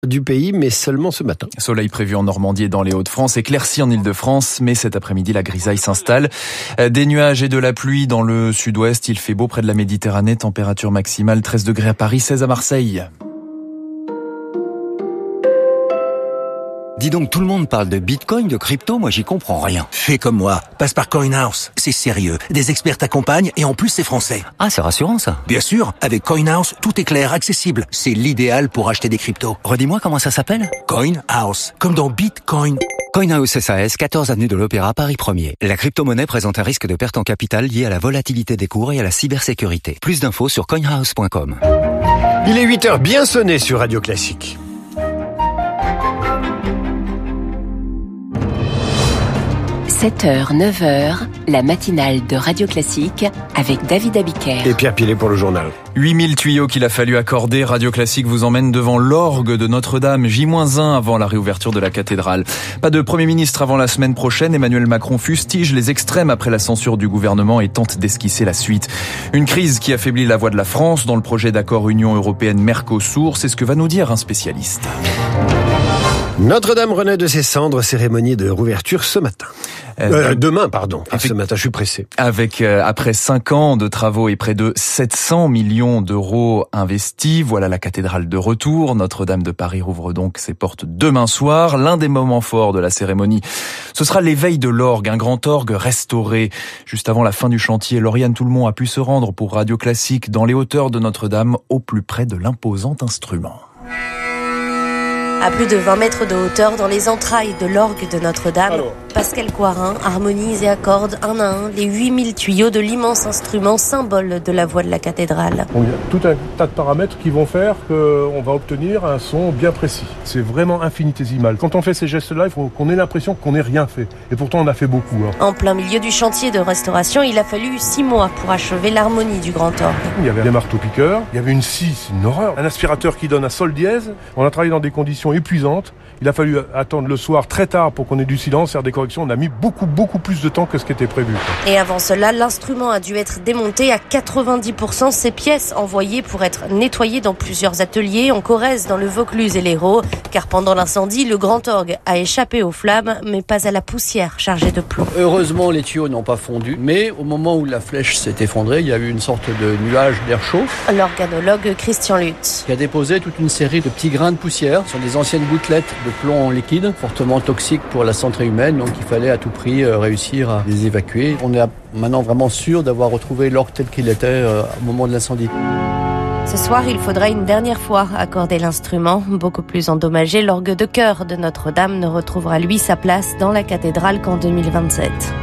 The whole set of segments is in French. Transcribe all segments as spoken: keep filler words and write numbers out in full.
du pays, mais seulement ce matin. Soleil prévu en Normandie et dans les Hauts-de-France, éclairci en Île-de-France, mais cet après-midi, la grisaille s'installe. Des nuages et de la pluie dans le sud-ouest, il fait beau près de la Méditerranée, température maximale treize degrés à Paris, seize à Marseille. Dis donc, tout le monde parle de Bitcoin, de crypto, moi j'y comprends rien. Fais comme moi, passe par CoinHouse. C'est sérieux, des experts t'accompagnent et en plus c'est français. Ah, c'est rassurant ça. Bien sûr, avec CoinHouse, tout est clair, accessible. C'est l'idéal pour acheter des cryptos. Redis-moi comment ça s'appelle ? CoinHouse, comme dans Bitcoin. CoinHouse S A S, quatorze avenue de l'Opéra, Paris premier. La crypto-monnaie présente un risque de perte en capital lié à la volatilité des cours et à la cybersécurité. Plus d'infos sur coinhouse point com. Il est huit heures bien sonné sur Radio Classique. sept heures, neuf heures, la matinale de Radio Classique avec David Abiker. Et Pierre Pilet pour le journal. huit mille tuyaux qu'il a fallu accorder. Radio Classique vous emmène devant l'orgue de Notre-Dame, J moins un avant la réouverture de la cathédrale. Pas de Premier ministre avant la semaine prochaine. Emmanuel Macron fustige les extrêmes après la censure du gouvernement et tente d'esquisser la suite. Une crise qui affaiblit la voix de la France dans le projet d'accord Union européenne-Mercosur. C'est ce que va nous dire un spécialiste. Notre-Dame renaît de ses cendres, cérémonie de rouverture ce matin. Euh, demain, pardon. Avec, ce matin, je suis pressé. Avec euh, après cinq ans de travaux et près de sept cents millions d'euros investis, voilà la cathédrale de retour. Notre-Dame de Paris rouvre donc ses portes demain soir. L'un des moments forts de la cérémonie, ce sera l'éveil de l'orgue, un grand orgue restauré. Juste avant la fin du chantier, Lauriane Tout-le-Monde a pu se rendre pour Radio Classique dans les hauteurs de Notre-Dame, au plus près de l'imposant instrument. À plus de vingt mètres de hauteur, dans les entrailles de l'orgue de Notre-Dame, Alors. Pascal Coirin harmonise et accorde un à un les huit mille tuyaux de l'immense instrument symbole de la voix de la cathédrale. Il y a tout un tas de paramètres qui vont faire qu'on va obtenir un son bien précis. C'est vraiment infinitésimal. Quand on fait ces gestes-là, il faut qu'on ait l'impression qu'on n'ait rien fait. Et pourtant, on a fait beaucoup. Hein. En plein milieu du chantier de restauration, il a fallu six mois pour achever l'harmonie du grand orgue. Il y avait des marteaux-piqueurs, il y avait une scie, c'est une horreur. Un aspirateur qui donne un sol dièse. On a travaillé dans des conditions épuisante. Il a fallu attendre le soir très tard pour qu'on ait du silence, faire des corrections. On a mis beaucoup, beaucoup plus de temps que ce qui était prévu. Et avant cela, l'instrument a dû être démonté à quatre-vingt-dix pour cent. Ses pièces envoyées pour être nettoyées dans plusieurs ateliers en Corrèze, dans le Vaucluse et l'Hérault. Car pendant l'incendie, le grand orgue a échappé aux flammes, mais pas à la poussière chargée de plomb. Heureusement, les tuyaux n'ont pas fondu. Mais au moment où la flèche s'est effondrée, il y a eu une sorte de nuage d'air chaud. L'organologue Christian Lutz. Qui a déposé toute une série de petits grains de poussière sur des anciennes gouttelettes de plomb en liquide, fortement toxiques pour la santé humaine, donc il fallait à tout prix réussir à les évacuer. On est maintenant vraiment sûr d'avoir retrouvé l'orgue tel qu'il était au moment de l'incendie. Ce soir, il faudra une dernière fois accorder l'instrument. Beaucoup plus endommagé, l'orgue de chœur de Notre-Dame ne retrouvera lui sa place dans la cathédrale qu'en deux mille vingt-sept.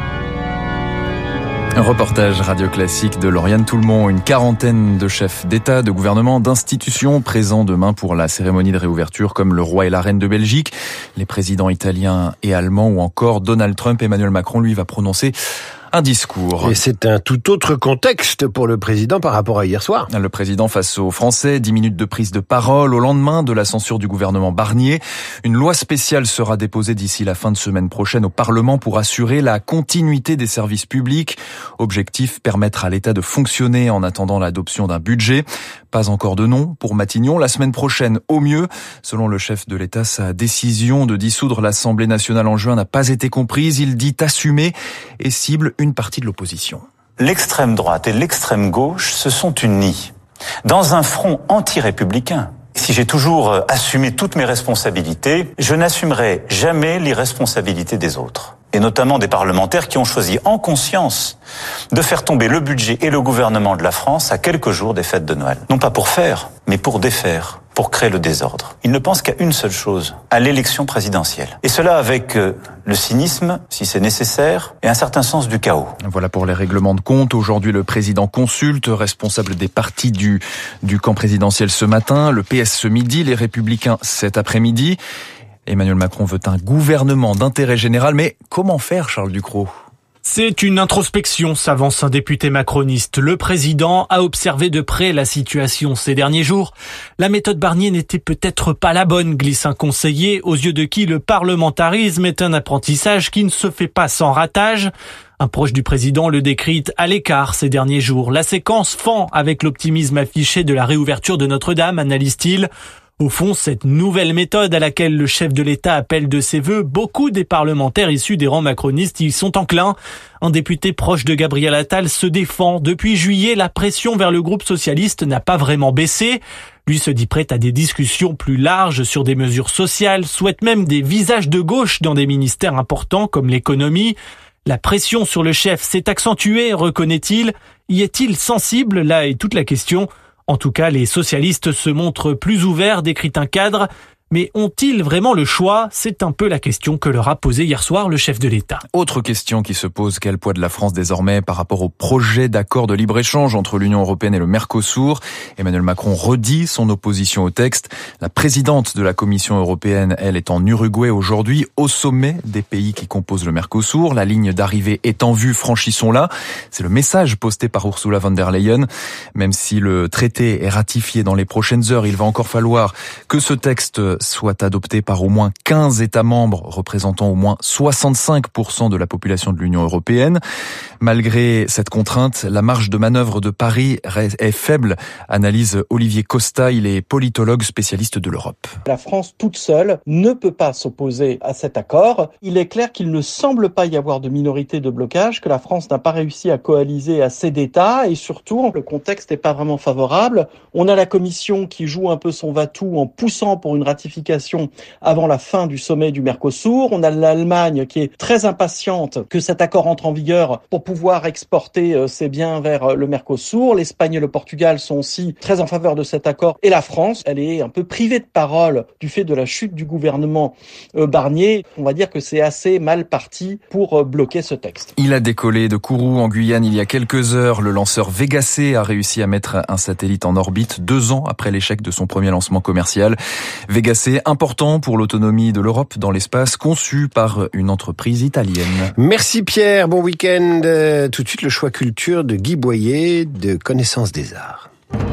Un reportage Radio Classique de Lauriane Tout-le-Monde. Une quarantaine de chefs d'État, de gouvernement, d'institutions présents demain pour la cérémonie de réouverture, comme le roi et la reine de Belgique, les présidents italiens et allemands ou encore Donald Trump. Emmanuel Macron, lui, va prononcer un discours. Et c'est un tout autre contexte pour le président par rapport à hier soir. Le président face aux Français, dix minutes de prise de parole au lendemain de la censure du gouvernement Barnier. Une loi spéciale sera déposée d'ici la fin de semaine prochaine au Parlement pour assurer la continuité des services publics. Objectif, permettre à l'État de fonctionner en attendant l'adoption d'un budget. Pas encore de nom pour Matignon. La semaine prochaine, au mieux. Selon le chef de l'État, sa décision de dissoudre l'Assemblée nationale en juin n'a pas été comprise. Il dit assumer et cible une partie de l'opposition. L'extrême droite et l'extrême gauche se sont unis dans un front anti-républicain. Si j'ai toujours assumé toutes mes responsabilités, je n'assumerai jamais l'irresponsabilité des autres. Et notamment des parlementaires qui ont choisi en conscience de faire tomber le budget et le gouvernement de la France à quelques jours des fêtes de Noël. Non pas pour faire, mais pour défaire, pour créer le désordre. Ils ne pensent qu'à une seule chose, à l'élection présidentielle. Et cela avec euh, le cynisme, si c'est nécessaire, et un certain sens du chaos. Voilà pour les règlements de compte. Aujourd'hui, le président consulte, responsable des partis du, du camp présidentiel ce matin, le P S ce midi, les Républicains cet après-midi. Emmanuel Macron veut un gouvernement d'intérêt général, mais comment faire, Charles Ducrot ? C'est une introspection, s'avance un député macroniste. Le président a observé de près la situation ces derniers jours. La méthode Barnier n'était peut-être pas la bonne, glisse un conseiller, aux yeux de qui le parlementarisme est un apprentissage qui ne se fait pas sans ratage. Un proche du président le décrit à l'écart ces derniers jours. La séquence fend avec l'optimisme affiché de la réouverture de Notre-Dame, analyse-t-il. Au fond, cette nouvelle méthode à laquelle le chef de l'État appelle de ses vœux, beaucoup des parlementaires issus des rangs macronistes y sont enclins. Un député proche de Gabriel Attal se défend. Depuis juillet, la pression vers le groupe socialiste n'a pas vraiment baissé. Lui se dit prêt à des discussions plus larges sur des mesures sociales, souhaite même des visages de gauche dans des ministères importants comme l'économie. La pression sur le chef s'est accentuée, reconnaît-il. Y est-il sensible? Là est toute la question. En tout cas, les socialistes se montrent plus ouverts, décrit un cadre. Mais ont-ils vraiment le choix? C'est un peu la question que leur a posée hier soir le chef de l'État. Autre question qui se pose, quel poids de la France désormais par rapport au projet d'accord de libre-échange entre l'Union européenne et le Mercosur? Emmanuel Macron redit son opposition au texte. La présidente de la Commission européenne, elle, est en Uruguay aujourd'hui, au sommet des pays qui composent le Mercosur. La ligne d'arrivée est en vue, franchissons-la. C'est le message posté par Ursula von der Leyen. Même si le traité est ratifié dans les prochaines heures, il va encore falloir que ce texte soit adopté par au moins quinze États membres représentant au moins soixante-cinq pour cent de la population de l'Union européenne. Malgré cette contrainte, la marge de manœuvre de Paris est faible, analyse Olivier Costa, il est politologue spécialiste de l'Europe. La France toute seule ne peut pas s'opposer à cet accord. Il est clair qu'il ne semble pas y avoir de minorité de blocage, que la France n'a pas réussi à coaliser assez d'États et surtout, le contexte n'est pas vraiment favorable. On a la Commission qui joue un peu son va-tout en poussant pour une ratification avant la fin du sommet du Mercosur. On a l'Allemagne qui est très impatiente que cet accord entre en vigueur pour pouvoir exporter ses biens vers le Mercosur. L'Espagne et le Portugal sont aussi très en faveur de cet accord. Et la France, elle est un peu privée de parole du fait de la chute du gouvernement Barnier. On va dire que c'est assez mal parti pour bloquer ce texte. Il a décollé de Kourou en Guyane il y a quelques heures. Le lanceur Vega C a réussi à mettre un satellite en orbite deux ans après l'échec de son premier lancement commercial. Vega C, important pour l'autonomie de l'Europe dans l'espace, conçu par une entreprise italienne. Merci Pierre, bon week-end. Euh, tout de suite le choix culture de Guy Boyer de Connaissance des Arts.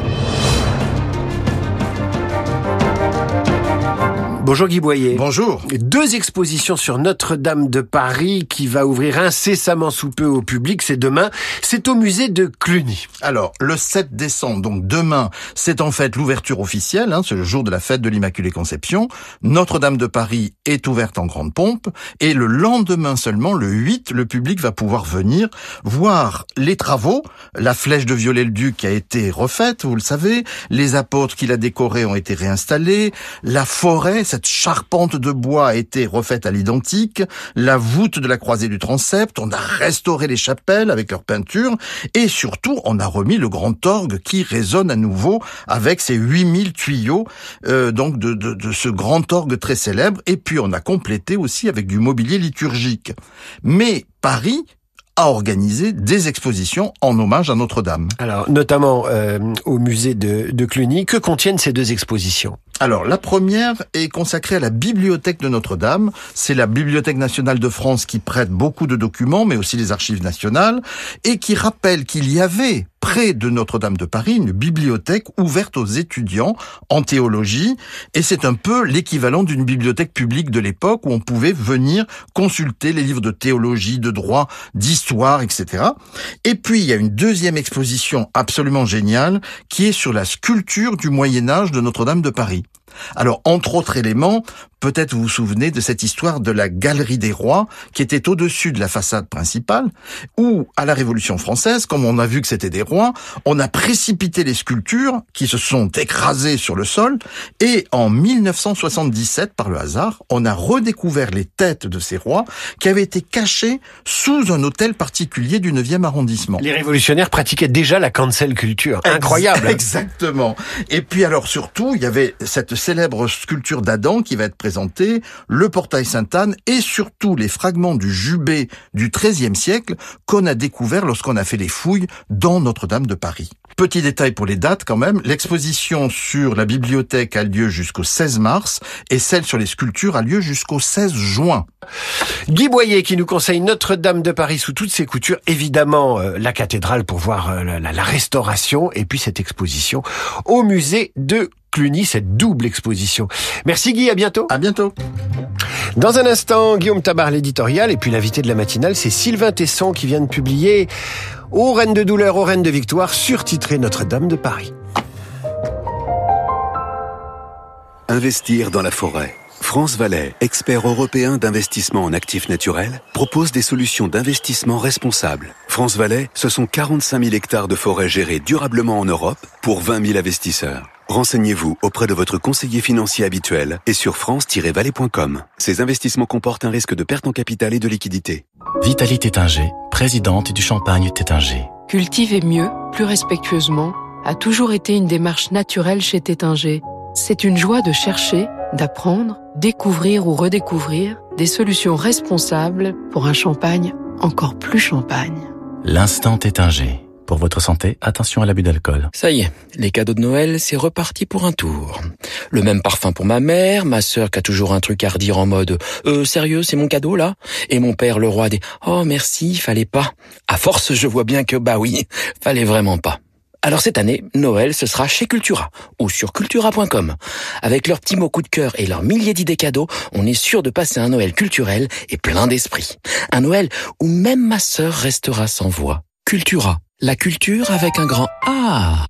Bonjour Guy Boyer. Bonjour. Deux expositions sur Notre-Dame de Paris qui va ouvrir incessamment sous peu au public, c'est demain. C'est au musée de Cluny. Alors, le sept décembre, donc demain, c'est en fait l'ouverture officielle, hein, c'est le jour de la fête de l'Immaculée Conception. Notre-Dame de Paris est ouverte en grande pompe et le lendemain seulement, le huit, le public va pouvoir venir voir les travaux. La flèche de Viollet-le-Duc qui a été refaite, vous le savez. Les apôtres qui la décoraient ont été réinstallés. La forêt, cette charpente de bois a été refaite à l'identique, la voûte de la croisée du transept, on a restauré les chapelles avec leur peinture, et surtout, on a remis le grand orgue qui résonne à nouveau avec ses huit mille tuyaux, euh, donc de, de, de ce grand orgue très célèbre, et puis on a complété aussi avec du mobilier liturgique. Mais Paris a organisé des expositions en hommage à Notre-Dame. Alors, notamment euh, au musée de, de Cluny. Que contiennent ces deux expositions ? Alors, la première est consacrée à la bibliothèque de Notre-Dame. C'est la Bibliothèque nationale de France qui prête beaucoup de documents, mais aussi les archives nationales, et qui rappelle qu'il y avait près de Notre-Dame de Paris une bibliothèque ouverte aux étudiants en théologie, et c'est un peu l'équivalent d'une bibliothèque publique de l'époque où on pouvait venir consulter les livres de théologie, de droit, d'histoire, et cetera. Et puis, il y a une deuxième exposition absolument géniale qui est sur la sculpture du Moyen-Âge de Notre-Dame de Paris. Alors, entre autres éléments, peut-être vous vous souvenez de cette histoire de la Galerie des Rois, qui était au-dessus de la façade principale, où, à la Révolution française, comme on a vu que c'était des rois, on a précipité les sculptures qui se sont écrasées sur le sol, et en mille neuf cent soixante-dix-sept, par le hasard, on a redécouvert les têtes de ces rois qui avaient été cachés sous un hôtel particulier du neuvième arrondissement. Les révolutionnaires pratiquaient déjà la cancel culture. Incroyable. Exactement. Et puis alors surtout, il y avait cette célèbre sculpture d'Adam qui va être présentée, le portail Sainte-Anne et surtout les fragments du jubé du treizième siècle qu'on a découvert lorsqu'on a fait les fouilles dans Notre-Dame de Paris. Petit détail pour les dates quand même, l'exposition sur la bibliothèque a lieu jusqu'au seize mars et celle sur les sculptures a lieu jusqu'au seize juin. Guy Boyer qui nous conseille Notre-Dame de Paris sous toutes ses coutures, évidemment euh, la cathédrale pour voir euh, la, la restauration et puis cette exposition au musée de Cluny, cette double exposition. Merci Guy, à bientôt. À bientôt. Dans un instant, Guillaume Tabar, l'éditorial, et puis l'invité de la matinale, c'est Sylvain Tesson qui vient de publier « Ô reine de douleur, ô reine de victoire », surtitré Notre-Dame de Paris. Investir dans la forêt. France Valais, expert européen d'investissement en actifs naturels, propose des solutions d'investissement responsables. France Valais, ce sont quarante-cinq mille hectares de forêt gérés durablement en Europe pour vingt mille investisseurs. Renseignez-vous auprès de votre conseiller financier habituel et sur france tiret valais point com. Ces investissements comportent un risque de perte en capital et de liquidité. Vitalie Tétinger, présidente du Champagne Tétinger. Cultiver mieux, plus respectueusement, a toujours été une démarche naturelle chez Tétinger. C'est une joie de chercher, d'apprendre, découvrir ou redécouvrir des solutions responsables pour un champagne encore plus champagne. L'instant Tétinger. Pour votre santé, attention à l'abus d'alcool. Ça y est, les cadeaux de Noël, c'est reparti pour un tour. Le même parfum pour ma mère, ma sœur qui a toujours un truc à redire en mode « Euh, sérieux, c'est mon cadeau, là ?» Et mon père, le roi des « Oh, merci, fallait pas. » À force, je vois bien que, bah oui, fallait vraiment pas. Alors cette année, Noël, ce sera chez Cultura ou sur cultura point com. Avec leurs petits mots coup de cœur et leurs milliers d'idées cadeaux, on est sûr de passer un Noël culturel et plein d'esprit. Un Noël où même ma sœur restera sans voix. Cultura, la culture avec un grand A.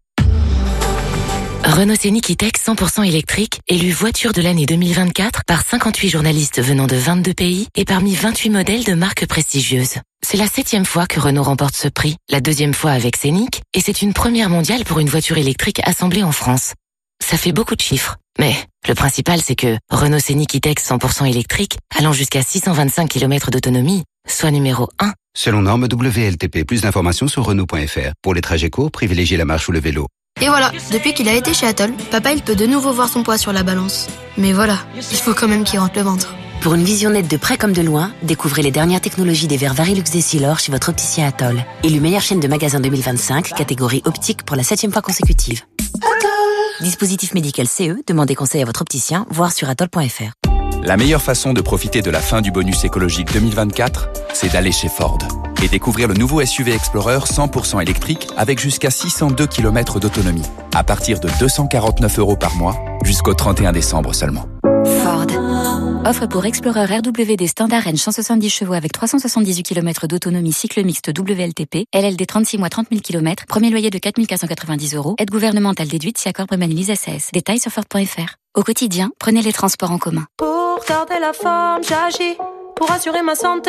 Renault Scénic E-Tech cent pour cent électrique, élu voiture de l'année deux mille vingt-quatre par cinquante-huit journalistes venant de vingt-deux pays et parmi vingt-huit modèles de marques prestigieuses. C'est la septième fois que Renault remporte ce prix, la deuxième fois avec Scénic, et c'est une première mondiale pour une voiture électrique assemblée en France. Ça fait beaucoup de chiffres, mais le principal c'est que Renault Scénic E-Tech cent pour cent électrique, allant jusqu'à six cent vingt-cinq kilomètres d'autonomie, soit numéro un. Selon norme W L T P, plus d'informations sur Renault point F R. Pour les trajets courts, privilégiez la marche ou le vélo. Et voilà, depuis qu'il a été chez Atoll, papa il peut de nouveau voir son poids sur la balance. Mais voilà, il faut quand même qu'il rentre le ventre. Pour une vision nette de près comme de loin, découvrez les dernières technologies des verres Varilux Essilor chez votre opticien Atoll. Élu meilleure chaîne de magasins deux mille vingt-cinq, catégorie optique pour la septième fois consécutive. Atoll. Dispositif médical C E, demandez conseil à votre opticien, voire sur atoll point F R. La meilleure façon de profiter de la fin du bonus écologique deux mille vingt-quatre, c'est d'aller chez Ford et découvrir le nouveau S U V Explorer cent pour cent électrique avec jusqu'à six cent deux kilomètres d'autonomie, à partir de deux cent quarante-neuf euros par mois, jusqu'au trente et un décembre seulement. Ford. Offre pour Explorer R W D Standard Range cent soixante-dix chevaux avec trois cent soixante-dix-huit kilomètres d'autonomie cycle mixte W L T P, L L D trente-six mois trente mille kilomètres, premier loyer de quatre mille quatre cent quatre-vingt-dix euros, aide gouvernementale déduite si accord prémanumise S A S. Détails sur Ford point F R. Au quotidien, prenez les transports en commun. Pour garder la forme, j'agis. Pour assurer ma santé,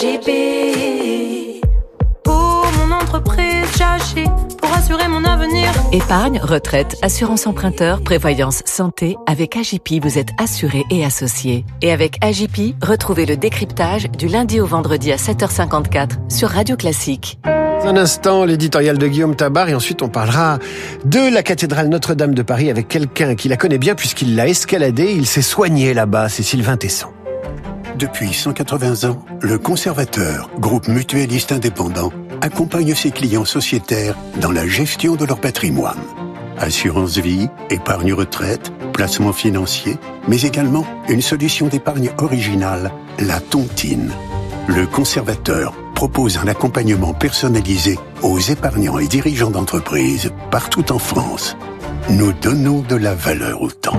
j'agis. Pour mon entreprise, j'agis. Pour assurer mon avenir. Épargne, retraite, assurance emprunteur, prévoyance, santé. Avec A J P, vous êtes assuré et associé. Et avec A J P, retrouvez le décryptage du lundi au vendredi à sept heures cinquante-quatre sur Radio Classique. Un instant, l'éditorial de Guillaume Tabar et ensuite on parlera de la cathédrale Notre-Dame de Paris avec quelqu'un qui la connaît bien puisqu'il l'a escaladée. Il s'est soigné là-bas, c'est Sylvain Tesson. Depuis cent quatre-vingts ans, le Conservateur, groupe mutualiste indépendant, accompagne ses clients sociétaires dans la gestion de leur patrimoine. Assurance vie, épargne retraite, placement financier, mais également une solution d'épargne originale, la tontine. Le Conservateur propose un accompagnement personnalisé aux épargnants et dirigeants d'entreprises partout en France. Nous donnons de la valeur au temps.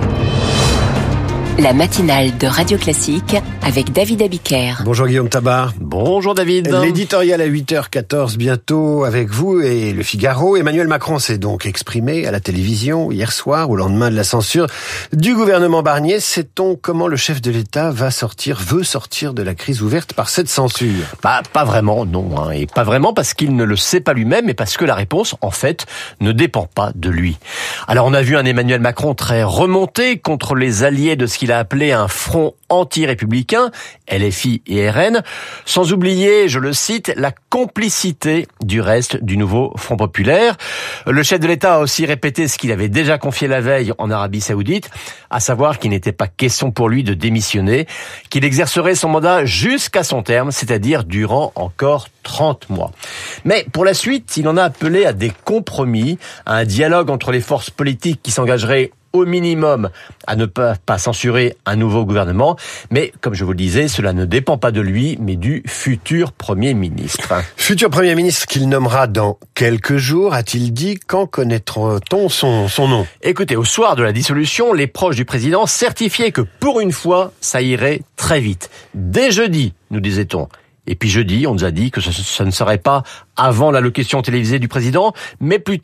La matinale de Radio Classique avec David Abiker. Bonjour Guillaume Tabar. Bonjour David. L'éditorial à huit heures quatorze bientôt avec vous et le Figaro. Emmanuel Macron s'est donc exprimé à la télévision hier soir au lendemain de la censure du gouvernement Barnier. Sait-on comment le chef de l'État va sortir, veut sortir de la crise ouverte par cette censure? Pas, pas vraiment, non. Hein, et pas vraiment parce qu'il ne le sait pas lui-même et parce que la réponse, en fait, ne dépend pas de lui. Alors on a vu un Emmanuel Macron très remonté contre les alliés de ce qu'il a appelé un front anti-républicain, L F I et R N, sans oublier, je le cite, la complicité du reste du nouveau Front populaire. Le chef de l'État a aussi répété ce qu'il avait déjà confié la veille en Arabie Saoudite, à savoir qu'il n'était pas question pour lui de démissionner, qu'il exercerait son mandat jusqu'à son terme, c'est-à-dire durant encore trente mois. Mais pour la suite, il en a appelé à des compromis, à un dialogue entre les forces politiques qui s'engageraient au minimum à ne pas, pas censurer un nouveau gouvernement. Mais, comme je vous le disais, cela ne dépend pas de lui, mais du futur Premier ministre. Futur Premier ministre qu'il nommera dans quelques jours, a-t-il dit? Quand connaîtra-t-on son, son nom? Écoutez, au soir de la dissolution, les proches du président certifiaient que pour une fois, ça irait très vite. Dès jeudi, nous disait-on. Et puis jeudi, on nous a dit que ce, ce ne serait pas avant l'allocution télévisée du président, mais plutôt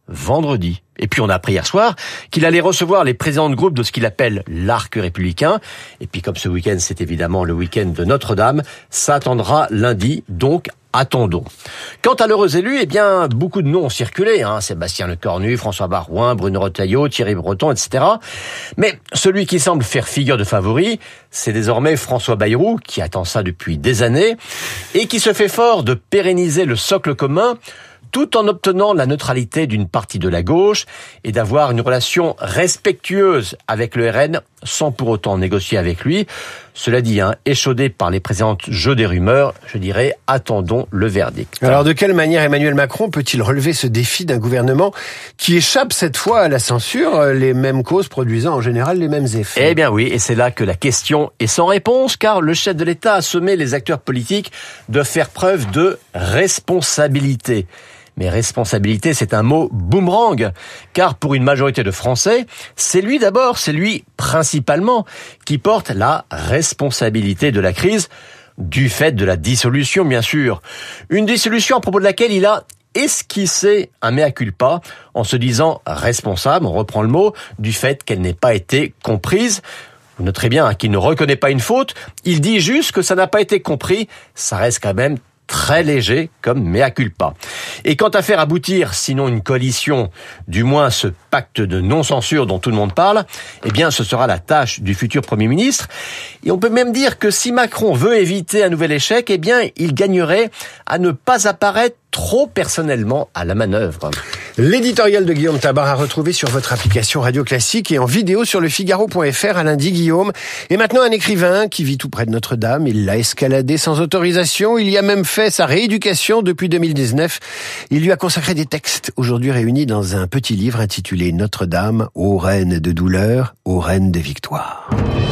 vendredi. Et puis on a appris hier soir qu'il allait recevoir les présidents de groupe de ce qu'il appelle l'arc républicain. Et puis comme ce week-end, c'est évidemment le week-end de Notre-Dame, ça attendra lundi, donc attendons. Quant à l'heureux élu, eh bien, beaucoup de noms ont circulé, hein. Sébastien Lecornu, François Baroin, Bruno Retailleau, Thierry Breton, et cetera. Mais celui qui semble faire figure de favori, c'est désormais François Bayrou, qui attend ça depuis des années, et qui se fait fort de pérenniser le socle commun, tout en obtenant la neutralité d'une partie de la gauche et d'avoir une relation respectueuse avec le R N sans pour autant négocier avec lui. Cela dit, hein, échaudé par les précédentes jeux des rumeurs, je dirais, attendons le verdict. Alors de quelle manière Emmanuel Macron peut-il relever ce défi d'un gouvernement qui échappe cette fois à la censure, les mêmes causes produisant en général les mêmes effets? Eh bien oui, et c'est là que la question est sans réponse, car le chef de l'État a sommé les acteurs politiques de faire preuve de responsabilité. Mais responsabilité, c'est un mot boomerang, car pour une majorité de Français, c'est lui d'abord, c'est lui principalement, qui porte la responsabilité de la crise, du fait de la dissolution, bien sûr. Une dissolution à propos de laquelle il a esquissé un mea culpa, en se disant responsable, on reprend le mot, du fait qu'elle n'ait pas été comprise. Vous noterez bien hein, qu'il ne reconnaît pas une faute, il dit juste que ça n'a pas été compris, ça reste quand même très léger comme mea culpa. Et quant à faire aboutir, sinon une coalition, du moins ce pacte de non-censure dont tout le monde parle, eh bien ce sera la tâche du futur Premier ministre. Et on peut même dire que si Macron veut éviter un nouvel échec, eh bien il gagnerait à ne pas apparaître trop personnellement à la manœuvre. L'éditorial de Guillaume Tabar à retrouver sur votre application Radio Classique et en vidéo sur le Figaro point F R à lundi, Guillaume. Et maintenant un écrivain qui vit tout près de Notre-Dame. Il l'a escaladé sans autorisation. Il y a même fait sa rééducation depuis deux mille dix-neuf. Il lui a consacré des textes aujourd'hui réunis dans un petit livre intitulé Notre-Dame, ô reine de douleur, ô reine de victoire.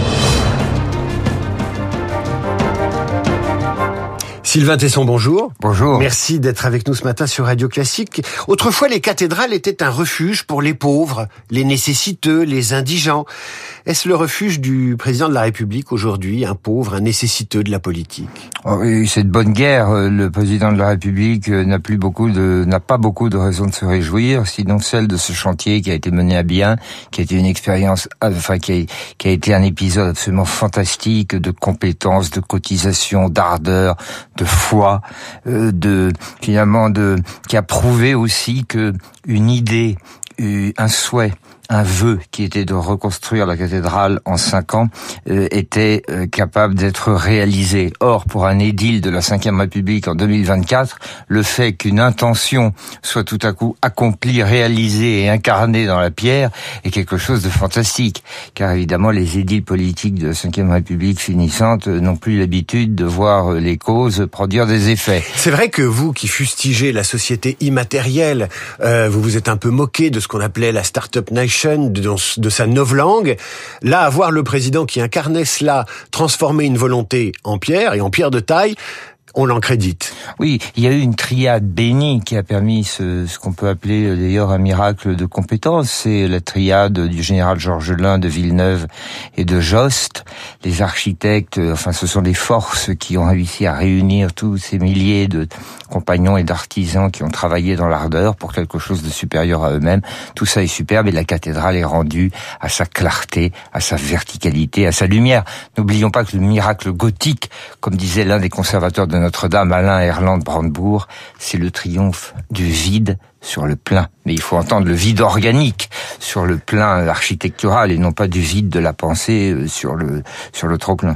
Sylvain Tesson, bonjour. Bonjour. Merci d'être avec nous ce matin sur Radio Classique. Autrefois, les cathédrales étaient un refuge pour les pauvres, les nécessiteux, les indigents. Est-ce le refuge du président de la République aujourd'hui, un pauvre, un nécessiteux de la politique? Oh oui, c'est de bonne guerre. Le président de la République n'a plus beaucoup de, n'a pas beaucoup de raisons de se réjouir, sinon celle de ce chantier qui a été mené à bien, qui a été une expérience, enfin, qui a, qui a été un épisode absolument fantastique de compétences, de cotisation, d'ardeur, de foi, euh, de finalement de qui a prouvé aussi que une idée, un souhait, un vœu qui était de reconstruire la cathédrale en cinq ans euh, était euh, capable d'être réalisé. Or, pour un édile de la cinquième République en deux mille vingt-quatre, le fait qu'une intention soit tout à coup accomplie, réalisée et incarnée dans la pierre est quelque chose de fantastique. Car évidemment, les édiles politiques de la cinquième République finissante n'ont plus l'habitude de voir les causes produire des effets. C'est vrai que vous, qui fustigez la société immatérielle, euh, vous vous êtes un peu moqué de ce qu'on appelait la Startup Nation, De, de sa novlangue. Là, avoir le président qui incarnait cela, transformer une volonté en pierre, et en pierre de taille, on l'en crédite. Oui, il y a eu une triade bénie qui a permis ce, ce qu'on peut appeler d'ailleurs un miracle de compétence. C'est la triade du général Georges Lain de Villeneuve et de Jost. Les architectes, enfin ce sont des forces qui ont réussi à réunir tous ces milliers de compagnons et d'artisans qui ont travaillé dans l'ardeur pour quelque chose de supérieur à eux-mêmes. Tout ça est superbe et la cathédrale est rendue à sa clarté, à sa verticalité, à sa lumière. N'oublions pas que le miracle gothique, comme disait l'un des conservateurs de Notre-Dame, Alain Erland Brandebourg, c'est le triomphe du vide sur le plein. Mais il faut entendre le vide organique sur le plein architectural et non pas du vide de la pensée sur le, sur le trop-plein.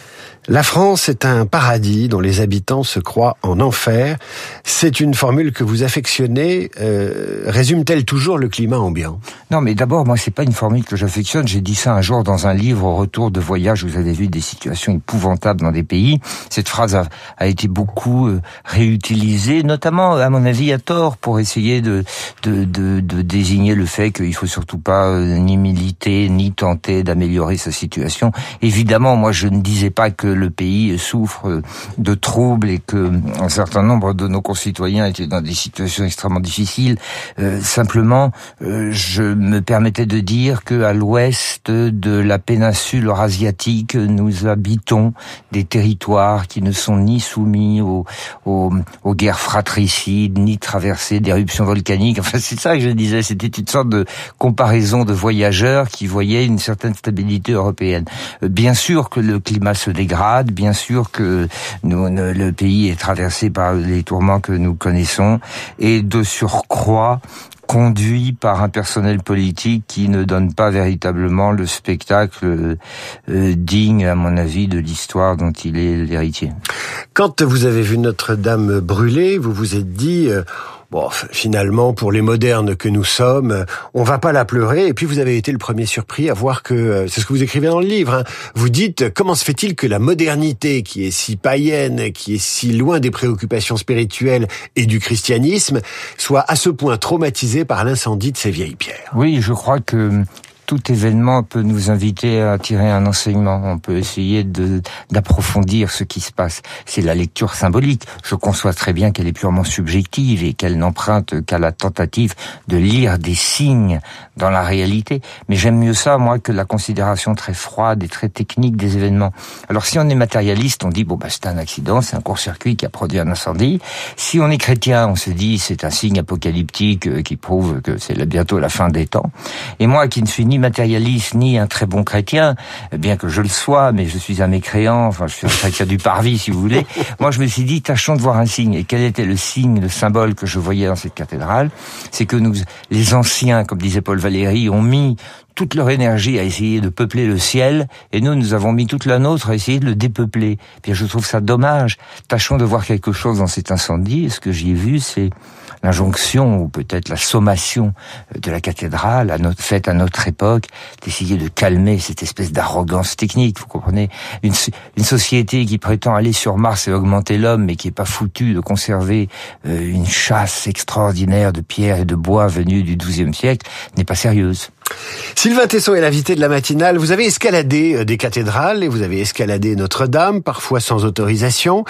La France est un paradis dont les habitants se croient en enfer. C'est une formule que vous affectionnez. Euh, résume-t-elle toujours le climat ambiant? Non, mais d'abord, moi, c'est pas une formule que j'affectionne. J'ai dit ça un jour dans un livre au retour de voyage. Vous avez vu des situations épouvantables dans des pays. Cette phrase a, a été beaucoup euh, réutilisée, notamment, à mon avis, à tort, pour essayer de, de, de, de désigner le fait qu'il faut surtout pas euh, ni militer, ni tenter d'améliorer sa situation. Évidemment, moi, je ne disais pas que le pays souffre de troubles et que un certain nombre de nos concitoyens étaient dans des situations extrêmement difficiles. Euh, simplement, euh, je me permettais de dire que à l'ouest de la péninsule eurasiatique, nous habitons des territoires qui ne sont ni soumis aux, aux, aux guerres fratricides, ni traversés d'éruptions volcaniques. Enfin, c'est ça que je disais. C'était une sorte de comparaison de voyageurs qui voyaient une certaine stabilité européenne. Euh, bien sûr que le climat se dégrade, bien sûr que nous, le pays est traversé par les tourments que nous connaissons, et de surcroît conduit par un personnel politique qui ne donne pas véritablement le spectacle euh, digne, à mon avis, de l'histoire dont il est l'héritier. Quand vous avez vu Notre-Dame brûler, vous vous êtes dit... Euh Bon, finalement, pour les modernes que nous sommes, on va pas la pleurer. Et puis, vous avez été le premier surpris à voir que, c'est ce que vous écrivez dans le livre, hein, vous dites, comment se fait-il que la modernité, qui est si païenne, qui est si loin des préoccupations spirituelles et du christianisme, soit à ce point traumatisée par l'incendie de ces vieilles pierres? Oui, je crois que tout événement peut nous inviter à tirer un enseignement. On peut essayer de d'approfondir ce qui se passe. C'est la lecture symbolique. Je conçois très bien qu'elle est purement subjective et qu'elle n'emprunte qu'à la tentative de lire des signes dans la réalité. Mais j'aime mieux ça, moi, que la considération très froide et très technique des événements. Alors, si on est matérialiste, on dit, bon, bah, c'est un accident, c'est un court-circuit qui a produit un incendie. Si on est chrétien, on se dit, c'est un signe apocalyptique euh, qui prouve que c'est bientôt la fin des temps. Et moi, qui ne suis ni matérialiste, ni un très bon chrétien, bien que je le sois, mais je suis un mécréant, enfin, je suis un chrétien du parvis, si vous voulez. Moi, je me suis dit, tâchons de voir un signe. Et quel était le signe, le symbole que je voyais dans cette cathédrale? C'est que nous, les anciens, comme disait Paul Valéry, ont mis toute leur énergie à essayer de peupler le ciel, et nous, nous avons mis toute la nôtre à essayer de le dépeupler. Bien, je trouve ça dommage. Tâchons de voir quelque chose dans cet incendie, et ce que j'y ai vu, c'est l'injonction, ou peut-être la sommation de la cathédrale, à notre, faite à notre époque, d'essayer de calmer cette espèce d'arrogance technique, vous comprenez? Une, une société qui prétend aller sur Mars et augmenter l'homme, mais qui est pas foutue de conserver euh, une chasse extraordinaire de pierres et de bois venus du douzième siècle, n'est pas sérieuse. Sylvain Tesson est l'invité de la matinale. Vous avez escaladé des cathédrales et vous avez escaladé Notre-Dame, parfois sans autorisation.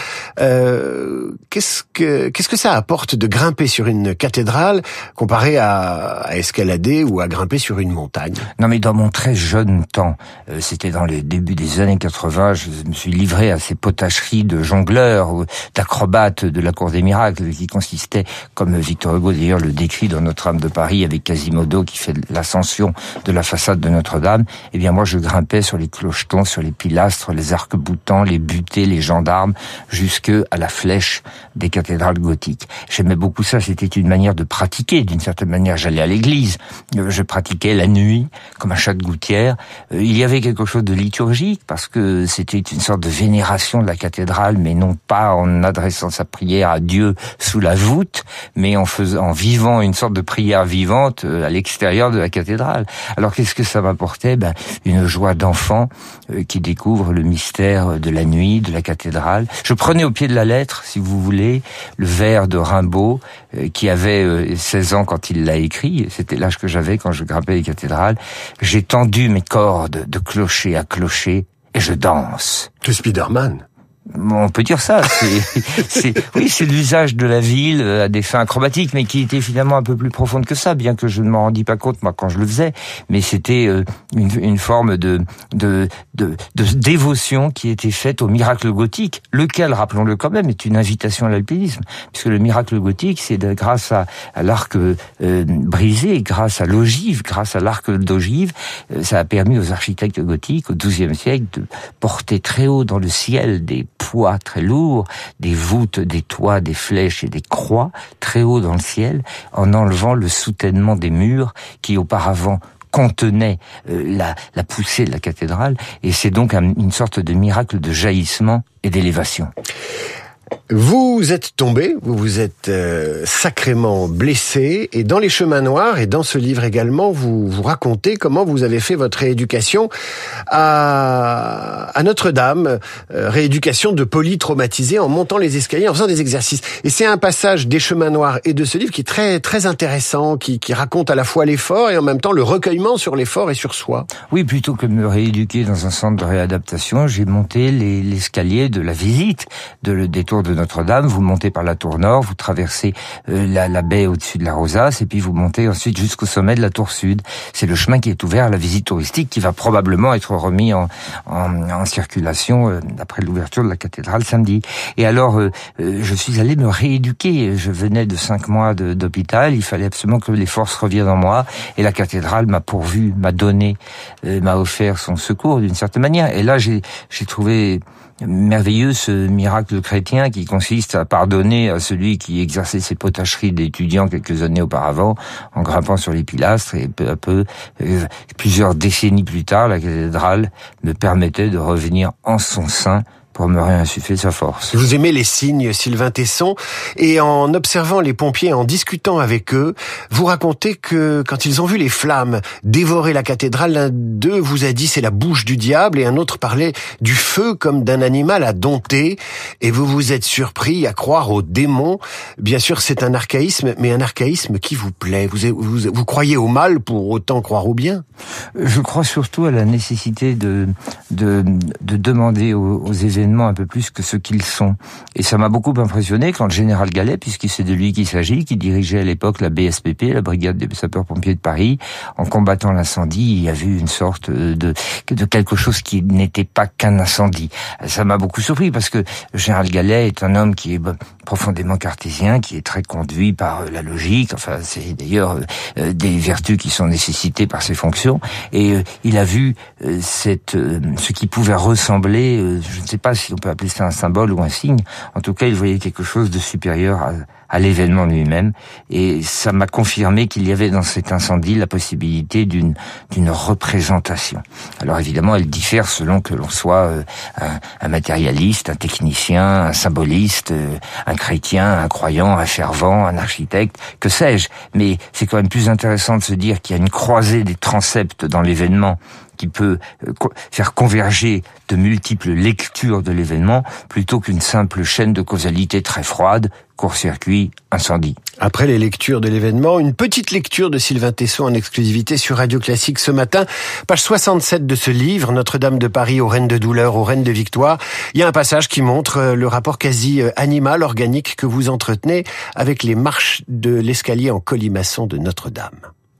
Euh, qu'est-ce que qu'est-ce que ça apporte de grimper sur une cathédrale comparé à, à escalader ou à grimper sur une montagne? Non, mais dans mon très jeune temps, euh, c'était dans les débuts des années quatre-vingts, je me suis livré à ces potacheries de jongleurs ou d'acrobates de la cour des miracles qui consistaient, comme Victor Hugo d'ailleurs le décrit dans Notre-Dame de Paris avec Quasimodo qui fait l'ascension de la façade de Notre-Dame. Eh bien, moi, je grimpais sur les clochetons, sur les pilastres, les arcs-boutants, les butées, les gendarmes, jusque à la flèche des cathédrales gothiques. J'aimais beaucoup ça. C'était une manière de pratiquer. D'une certaine manière, j'allais à l'église. Je pratiquais la nuit, comme un chat de gouttière. Il y avait quelque chose de liturgique, parce que c'était une sorte de vénération de la cathédrale, mais non pas en adressant sa prière à Dieu sous la voûte, mais en faisant, en vivant une sorte de prière vivante à l'extérieur de la cathédrale. Alors qu'est-ce que ça m'apportait? Ben, une joie d'enfant euh, qui découvre le mystère de la nuit, de la cathédrale. Je prenais au pied de la lettre, si vous voulez, le vers de Rimbaud, euh, qui avait euh, seize ans quand il l'a écrit. C'était l'âge que j'avais quand je grimpais les cathédrales. J'ai tendu mes cordes de clocher à clocher et je danse. Que Spider-Man. On peut dire ça. C'est, c'est, oui, c'est l'usage de la ville à des fins acrobatiques, mais qui était finalement un peu plus profonde que ça, bien que je ne m'en rendis pas compte moi quand je le faisais. Mais c'était euh, une, une forme de, de, de, de dévotion qui était faite au miracle gothique, lequel, rappelons-le quand même, est une invitation à l'alpinisme, puisque le miracle gothique, c'est de, grâce à, à l'arc euh, brisé, grâce à l'ogive, grâce à l'arc d'ogive, euh, ça a permis aux architectes gothiques au douzième siècle de porter très haut dans le ciel des poids très lourds, des voûtes, des toits, des flèches et des croix très haut dans le ciel, en enlevant le soutènement des murs qui auparavant contenaient euh, la, la poussée de la cathédrale. Et c'est donc un, une sorte de miracle de jaillissement et d'élévation. Vous êtes tombé, vous vous êtes euh, sacrément blessé, et dans Les Chemins Noirs, et dans ce livre également, vous vous racontez comment vous avez fait votre rééducation à, à Notre-Dame, euh, rééducation de polytraumatisés en montant les escaliers, en faisant des exercices. Et c'est un passage des Chemins Noirs et de ce livre qui est très très intéressant, qui, qui raconte à la fois l'effort et en même temps le recueillement sur l'effort et sur soi. Oui, plutôt que de me rééduquer dans un centre de réadaptation, j'ai monté les, l'escalier de la visite de le détour de Notre-Dame. Vous montez par la tour nord, vous traversez euh, la, la baie au-dessus de la Rosace et puis vous montez ensuite jusqu'au sommet de la tour sud. C'est le chemin qui est ouvert à la visite touristique qui va probablement être remis en, en, en circulation euh, après l'ouverture de la cathédrale samedi. Et alors, euh, euh, je suis allé me rééduquer. Je venais de cinq mois de, d'hôpital. Il fallait absolument que les forces reviennent en moi. Et la cathédrale m'a pourvu, m'a donné, euh, m'a offert son secours d'une certaine manière. Et là, j'ai, j'ai trouvé merveilleux ce miracle chrétien qui consiste à pardonner à celui qui exerçait ses potacheries d'étudiants quelques années auparavant en grimpant sur les pilastres, et peu à peu, euh, plusieurs décennies plus tard, la cathédrale me permettait de revenir en son sein pour me réinsuffler sa force. Vous aimez les signes, Sylvain Tesson, et en observant les pompiers, en discutant avec eux, vous racontez que quand ils ont vu les flammes dévorer la cathédrale, l'un d'eux vous a dit c'est la bouche du diable, et un autre parlait du feu comme d'un animal à dompter, et vous vous êtes surpris à croire aux démons. Bien sûr, c'est un archaïsme, mais un archaïsme qui vous plaît. Vous, vous, vous croyez au mal pour autant croire au bien? Je crois surtout à la nécessité de, de, de demander aux, aux événements un peu plus que ce qu'ils sont. Et ça m'a beaucoup impressionné quand le général Gallet, puisque c'est de lui qu'il s'agit, qui dirigeait à l'époque la B S P P, la Brigade des sapeurs-pompiers de Paris, en combattant l'incendie, il y a vu une sorte de, de quelque chose qui n'était pas qu'un incendie. Ça m'a beaucoup surpris parce que le général Gallet est un homme qui est profondément cartésien, qui est très conduit par la logique, enfin c'est d'ailleurs euh, des vertus qui sont nécessitées par ses fonctions, et euh, il a vu euh, cette, euh, ce qui pouvait ressembler, euh, je ne sais pas si on peut appeler ça un symbole ou un signe. En tout cas, il voyait quelque chose de supérieur à, à l'événement lui-même. Et ça m'a confirmé qu'il y avait dans cet incendie la possibilité d'une, d'une représentation. Alors évidemment, elle diffère selon que l'on soit euh, un, un matérialiste, un technicien, un symboliste, euh, un chrétien, un croyant, un fervent, un architecte, que sais-je. Mais c'est quand même plus intéressant de se dire qu'il y a une croisée des transepts dans l'événement qui peut faire converger de multiples lectures de l'événement plutôt qu'une simple chaîne de causalité très froide, court-circuit, incendie. Après les lectures de l'événement, une petite lecture de Sylvain Tesson en exclusivité sur Radio Classique ce matin. Page soixante-sept de ce livre, Notre-Dame de Paris aux reines de douleur, aux reines de victoire. Il y a un passage qui montre le rapport quasi animal, organique que vous entretenez avec les marches de l'escalier en colimaçon de Notre-Dame.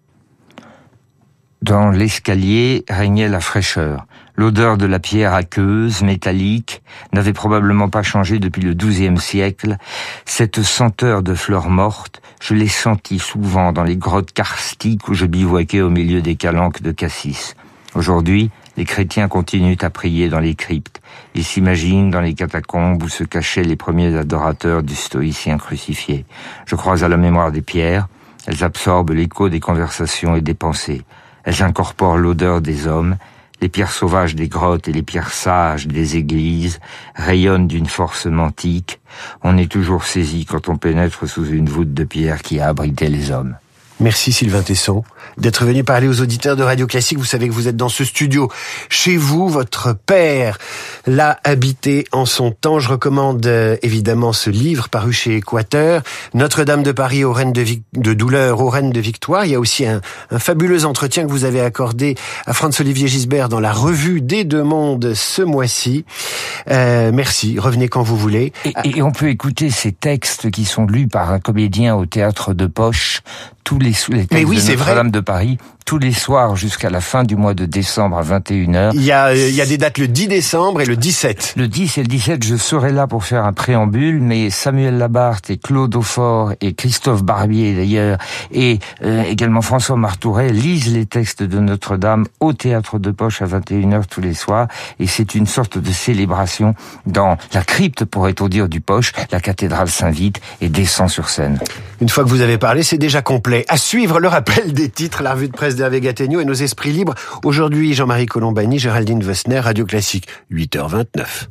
Dans l'escalier régnait la fraîcheur. L'odeur de la pierre aqueuse, métallique, n'avait probablement pas changé depuis le douzième siècle. Cette senteur de fleurs mortes, je l'ai sentie souvent dans les grottes karstiques où je bivouaquais au milieu des calanques de cassis. Aujourd'hui, les chrétiens continuent à prier dans les cryptes. Ils s'imaginent dans les catacombes où se cachaient les premiers adorateurs du stoïcien crucifié. Je crois à la mémoire des pierres. Elles absorbent l'écho des conversations et des pensées. Elles incorporent l'odeur des hommes. Les pierres sauvages des grottes et les pierres sages des églises rayonnent d'une force mantique. On est toujours saisi quand on pénètre sous une voûte de pierre qui a abrité les hommes. Merci Sylvain Tesson d'être venu parler aux auditeurs de Radio Classique. Vous savez que vous êtes dans ce studio. Chez vous, votre père l'a habité en son temps. Je recommande euh, évidemment ce livre paru chez Équateur, Notre-Dame de Paris aux reines de, vi- de douleur, aux reines de victoire. Il y a aussi un, un fabuleux entretien que vous avez accordé à Franz-Olivier Gisbert dans la revue des Deux Mondes ce mois-ci. Euh, merci. Revenez quand vous voulez. Et, et on peut écouter ces textes qui sont lus par un comédien au théâtre de Poche. Tous les, les textes oui, de Notre-Dame de Paris, tous les soirs jusqu'à la fin du mois de décembre à vingt et une heures. Il y a, il y a des dates le dix décembre et le dix-sept. Le dix et le dix-sept, je serai là pour faire un préambule, mais Samuel Labarthe et Claude Aufort et Christophe Barbier d'ailleurs, et euh, également François Martouret lisent les textes de Notre-Dame au théâtre de Poche à vingt et une heures tous les soirs, et c'est une sorte de célébration dans la crypte, pourrait-on dire, du Poche. La cathédrale s'invite et descend sur scène. Une fois que vous avez parlé, c'est déjà complet. À suivre le rappel des titres, la revue de presse d'Hervé Gattegno et nos esprits libres. Aujourd'hui, Jean-Marie Colombani, Géraldine Wessner, Radio Classique, huit heures vingt-neuf.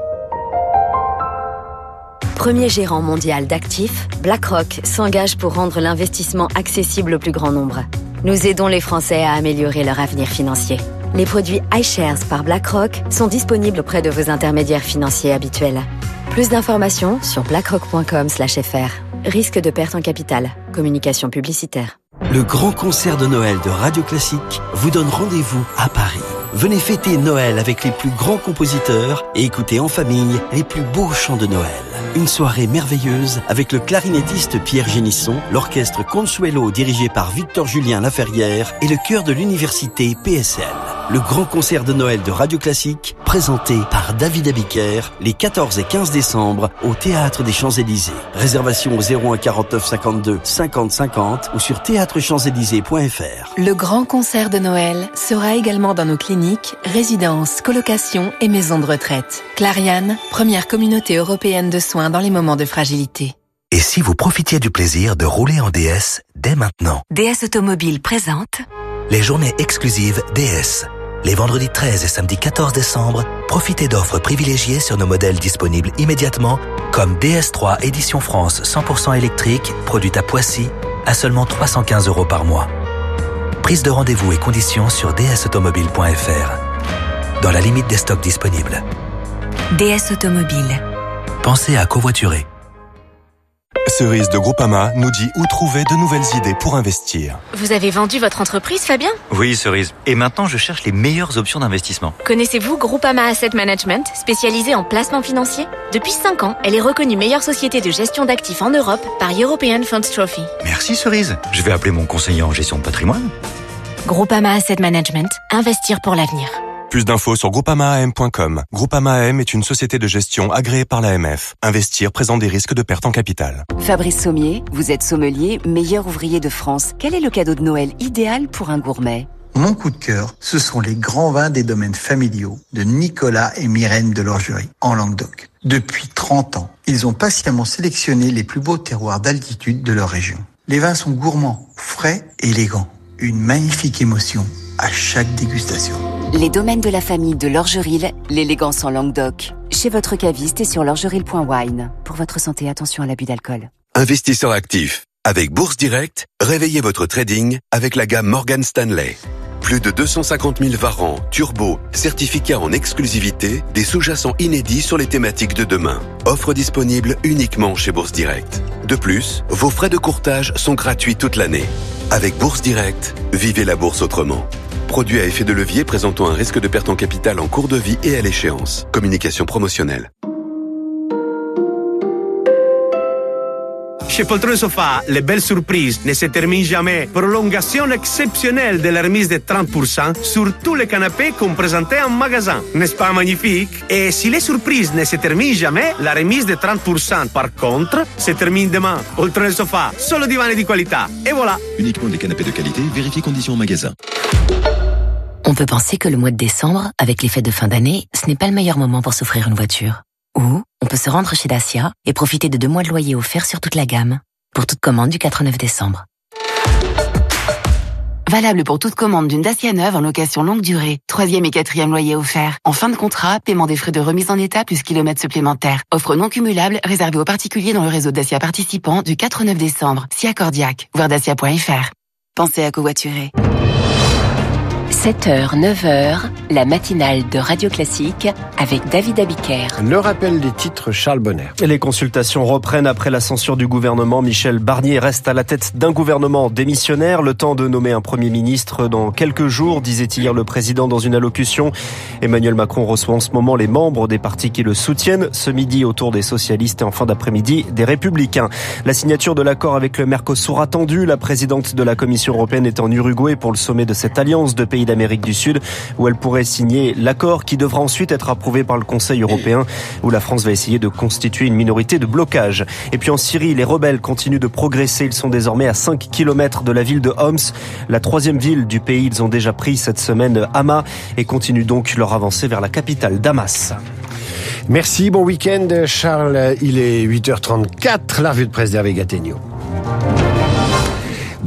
Premier gérant mondial d'actifs, BlackRock s'engage pour rendre l'investissement accessible au plus grand nombre. Nous aidons les Français à améliorer leur avenir financier. Les produits iShares par BlackRock sont disponibles auprès de vos intermédiaires financiers habituels. Plus d'informations sur blackrock point com slash f r. Risque de perte en capital. Communication publicitaire. Le grand concert de Noël de Radio Classique vous donne rendez-vous à Paris. Venez fêter Noël avec les plus grands compositeurs et écouter en famille les plus beaux chants de Noël. Une soirée merveilleuse avec le clarinettiste Pierre Génisson, l'orchestre Consuelo dirigé par Victor-Julien Laferrière et le chœur de l'université P S L. Le grand concert de Noël de Radio Classique, présenté par David Abiker, les quatorze et quinze décembre au Théâtre des Champs-Élysées. Réservation au zéro un quarante-neuf cinquante-deux cinquante cinquante ou sur théâtre champs élysées point f r. Le grand concert de Noël sera également dans nos cliniques, résidences, colocations et maisons de retraite. Clariane, première communauté européenne de soins dans les moments de fragilité. Et si vous profitiez du plaisir de rouler en D S dès maintenant? D S Automobile présente les journées exclusives D S. Les vendredis treize et samedi quatorze décembre, profitez d'offres privilégiées sur nos modèles disponibles immédiatement, comme D S trois Édition France cent pour cent électrique, produite à Poissy, à seulement trois cent quinze euros par mois. Prise de rendez-vous et conditions sur d s automobile point f r. Dans la limite des stocks disponibles. D S Automobile. Pensez à covoiturer. Cerise de Groupama nous dit où trouver de nouvelles idées pour investir. Vous avez vendu votre entreprise, Fabien ? Oui, Cerise. Et maintenant, je cherche les meilleures options d'investissement. Connaissez-vous Groupama Asset Management, spécialisée en placement financier ? Depuis cinq ans, elle est reconnue meilleure société de gestion d'actifs en Europe par European Funds Trophy. Merci, Cerise. Je vais appeler mon conseiller en gestion de patrimoine. Groupama Asset Management, investir pour l'avenir. Plus d'infos sur groupama a m point com. Groupama A M est une société de gestion agréée par l'A M F. Investir présente des risques de perte en capital. Fabrice Sommier, vous êtes sommelier, meilleur ouvrier de France. Quel est le cadeau de Noël idéal pour un gourmet ? Mon coup de cœur, ce sont les grands vins des domaines familiaux de Nicolas et Myrène de l'Orgerie, en Languedoc. Depuis trente ans, ils ont patiemment sélectionné les plus beaux terroirs d'altitude de leur région. Les vins sont gourmands, frais et élégants. Une magnifique émotion à chaque dégustation. Les domaines de la famille de l'Orgeril, l'élégance en Languedoc. Chez votre caviste et sur l'orgeril point wine. Pour votre santé, attention à l'abus d'alcool. Investisseur actif. Avec Bourse Direct, réveillez votre trading avec la gamme Morgan Stanley. Plus de deux cent cinquante mille varans, turbos, certificats en exclusivité, des sous-jacents inédits sur les thématiques de demain. Offre disponible uniquement chez Bourse Direct. De plus, vos frais de courtage sont gratuits toute l'année. Avec Bourse Direct, vivez la bourse autrement. Produit à effet de levier présentant un risque de perte en capital en cours de vie et à l'échéance. Communication promotionnelle. Chez Poltrone Sofa, les belles surprises ne se terminent jamais. Prolongation exceptionnelle de la remise de trente pour cent sur tous les canapés qu'on présentait en magasin. N'est-ce pas magnifique? Et si les surprises ne se terminent jamais, la remise de trente pour cent par contre se termine demain. Poltrone Sofa, solo divani di qualità. Et voilà. Uniquement des canapés de qualité, vérifiez conditions en magasin. On peut penser que le mois de décembre, avec les fêtes de fin d'année, ce n'est pas le meilleur moment pour s'offrir une voiture. Ou on peut se rendre chez Dacia et profiter de deux mois de loyer offerts sur toute la gamme. Pour toute commande du quatre au neuf décembre. Valable pour toute commande d'une Dacia neuve en location longue durée. Troisième et quatrième loyer offert. En fin de contrat, paiement des frais de remise en état plus kilomètres supplémentaires. Offre non cumulable réservée aux particuliers dans le réseau Dacia participant du quatre au neuf décembre. Si accordiaque. Voir dacia point f r. Pensez à covoiturer. sept heures, neuf heures, la matinale de Radio Classique avec David Abiker. Le rappel des titres, Charles Bonner. Les consultations reprennent après la censure du gouvernement. Michel Barnier reste à la tête d'un gouvernement démissionnaire. Le temps de nommer un Premier ministre dans quelques jours, disait hier le président dans une allocution. Emmanuel Macron reçoit en ce moment les membres des partis qui le soutiennent. Ce midi, autour des socialistes et en fin d'après-midi, des Républicains. La signature de l'accord avec le Mercosur attendue. La présidente de la Commission européenne est en Uruguay pour le sommet de cette alliance de pays d'Amérique du Sud, où elle pourrait signer l'accord qui devra ensuite être approuvé par le Conseil européen, où la France va essayer de constituer une minorité de blocage. Et puis en Syrie, les rebelles continuent de progresser. Ils sont désormais à cinq kilomètres de la ville de Homs, la troisième ville du pays. Ils ont déjà pris cette semaine Hama et continuent donc leur avancée vers la capitale, Damas. Merci, bon week-end Charles. Il est huit heures trente-quatre, la revue de presse d'Hervé Gattegno.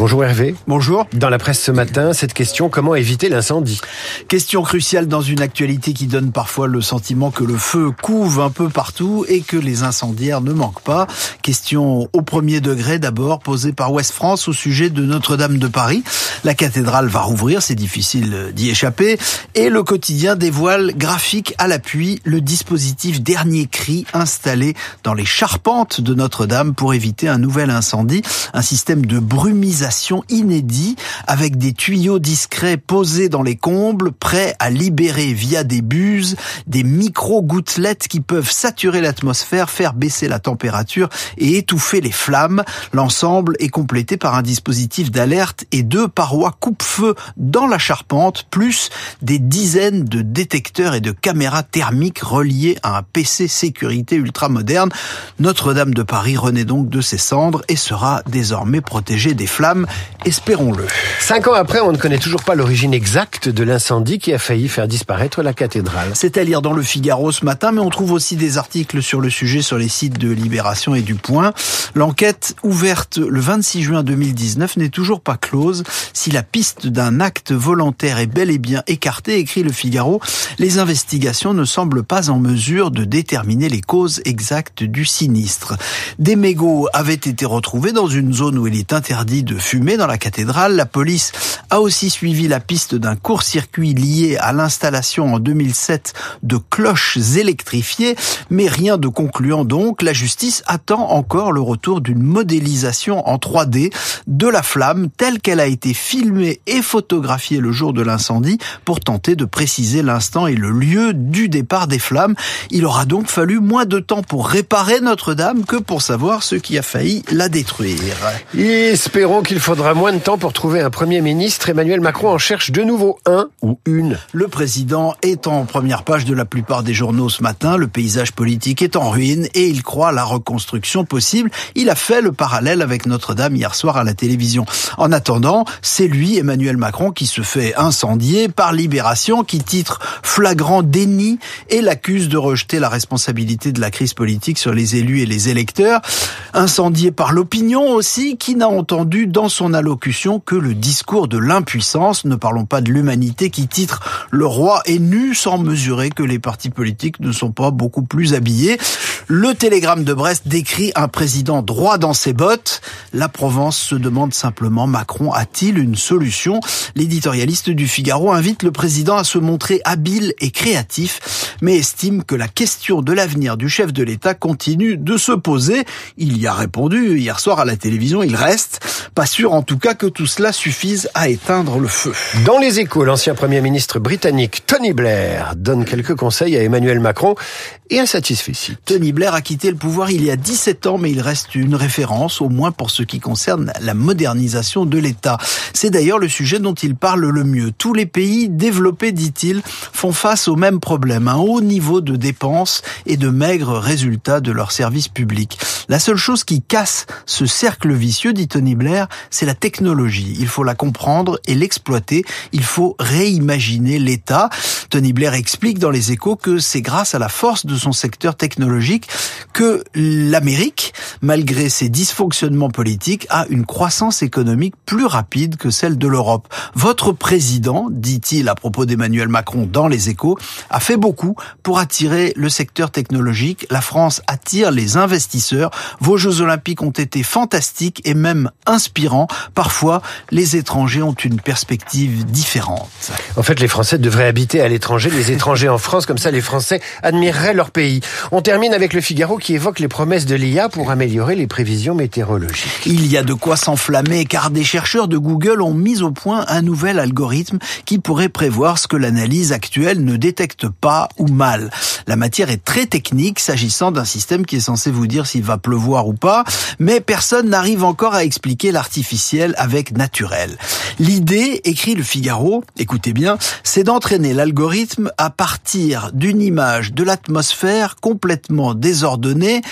Bonjour Hervé. Bonjour. Dans la presse ce matin, cette question, comment éviter l'incendie ? Question cruciale dans une actualité qui donne parfois le sentiment que le feu couve un peu partout et que les incendiaires ne manquent pas. Question au premier degré d'abord, posée par Ouest France au sujet de Notre-Dame de Paris. La cathédrale va rouvrir, c'est difficile d'y échapper. Et le quotidien dévoile, graphique à l'appui, le dispositif dernier cri installé dans les charpentes de Notre-Dame pour éviter un nouvel incendie. Un système de brumisation inédit avec des tuyaux discrets posés dans les combles, prêts à libérer via des buses des micro-gouttelettes qui peuvent saturer l'atmosphère, faire baisser la température et étouffer les flammes. L'ensemble est complété par un dispositif d'alerte et deux parois coupe-feu dans la charpente, plus des dizaines de détecteurs et de caméras thermiques reliés à un P C sécurité ultramoderne. Notre-Dame de Paris renaît donc de ses cendres et sera désormais protégée des flammes, espérons-le. Cinq ans après, on ne connaît toujours pas l'origine exacte de l'incendie qui a failli faire disparaître la cathédrale. C'est à lire dans le Figaro ce matin, mais on trouve aussi des articles sur le sujet sur les sites de Libération et du Point. L'enquête ouverte le vingt-six juin deux mille dix-neuf n'est toujours pas close. Si la piste d'un acte volontaire est bel et bien écartée, écrit le Figaro, les investigations ne semblent pas en mesure de déterminer les causes exactes du sinistre. Des mégots avaient été retrouvés dans une zone où il est interdit de fumer dans la cathédrale. La police a aussi suivi la piste d'un court-circuit lié à l'installation en deux mille sept de cloches électrifiées, mais rien de concluant donc. La justice attend encore le retour d'une modélisation en trois D de la flamme telle qu'elle a été filmée et photographiée le jour de l'incendie pour tenter de préciser l'instant et le lieu du départ des flammes. Il aura donc fallu moins de temps pour réparer Notre-Dame que pour savoir ce qui a failli la détruire. Et espérons qu'il faudra moins de temps pour trouver un Premier ministre. Emmanuel Macron en cherche de nouveau un ou une. Le président est en première page de la plupart des journaux ce matin. Le paysage politique est en ruine et il croit à la reconstruction possible. Il a fait le parallèle avec Notre-Dame hier soir à la télévision. En attendant, c'est lui, Emmanuel Macron, qui se fait incendier par Libération, qui titre « Flagrant déni » et l'accuse de rejeter la responsabilité de la crise politique sur les élus et les électeurs. Incendié par l'opinion aussi, qui n'a entendu dans son allocution que le discours de l'impuissance. Ne parlons pas de l'humanité, qui titre « Le roi est nu » sans mesurer que les partis politiques ne sont pas beaucoup plus habillés. Le Télégramme de Brest décrit un président droit dans ses bottes. La Provence se demande simplement, Macron a-t-il une solution ? L'éditorialiste du Figaro invite le président à se montrer habile et créatif, mais estime que la question de l'avenir du chef de l'État continue de se poser. Il y a répondu hier soir à la télévision, il reste. Pas sûr en tout cas que tout cela suffise à éteindre le feu. Dans les Échos, l'ancien Premier ministre britannique Tony Blair donne quelques conseils à Emmanuel Macron et un satisfecit. Tony Blair a quitté le pouvoir il y a dix-sept ans, mais il reste une référence, au moins pour ce qui concerne la modernisation de l'État. C'est d'ailleurs le sujet dont il parle le mieux. Tous les pays développés, dit-il, font face au même problème, un haut niveau de dépenses et de maigres résultats de leurs services publics. La seule chose qui casse ce cercle vicieux, dit Tony Blair, c'est la technologie. Il faut la comprendre et l'exploiter. Il faut réimaginer l'État. Tony Blair explique dans les Échos que c'est grâce à la force de son secteur technologique que l'Amérique, malgré ses dysfonctionnements politiques, a une croissance économique plus rapide que celle de l'Europe. Votre président, dit-il à propos d'Emmanuel Macron dans les Échos, a fait beaucoup pour attirer le secteur technologique. La France attire les investisseurs. Vos Jeux Olympiques ont été fantastiques et même inspirants. Parfois, les étrangers ont une perspective différente. En fait, les Français devraient habiter à l'étranger, les étrangers en France, comme ça les Français admireraient leur pays. On termine avec le Figaro qui évoque les promesses de l'I A pour améliorer les prévisions météorologiques. Il y a de quoi s'enflammer car des chercheurs de Google ont mis au point un nouvel algorithme qui pourrait prévoir ce que l'analyse actuelle ne détecte pas ou mal. La matière est très technique s'agissant d'un système qui est censé vous dire s'il va pleuvoir ou pas, mais personne n'arrive encore à expliquer l'artificiel avec naturel. L'idée, écrit le Figaro, écoutez bien, c'est d'entraîner l'algorithme à partir d'une image de l'atmosphère complètement désordonnée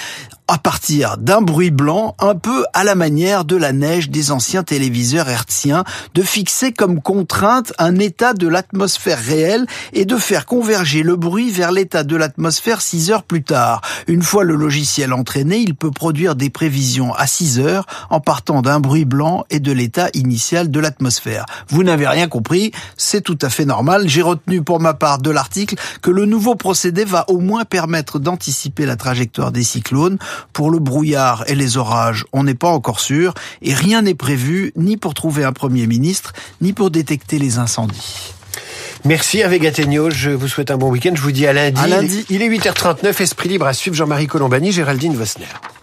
à partir d'un bruit blanc, un peu à la manière de la neige des anciens téléviseurs hertziens, de fixer comme contrainte un état de l'atmosphère réel et de faire converger le bruit vers l'état de l'atmosphère six heures plus tard. Une fois le logiciel entraîné, il peut produire des prévisions à six heures en partant d'un bruit blanc et de l'état initial de l'atmosphère. Vous n'avez rien compris, c'est tout à fait normal. J'ai retenu pour ma part de l'article que le nouveau procédé va au moins permettre d'anticiper la trajectoire des cyclones. Pour le brouillard et les orages, on n'est pas encore sûr et rien n'est prévu ni pour trouver un Premier ministre, ni pour détecter les incendies. Merci avec Athénio, je vous souhaite un bon week-end, je vous dis à lundi. À lundi. Il est huit heures trente-neuf, Esprit Libre à suivre, Jean-Marie Colombani, Géraldine Vossner.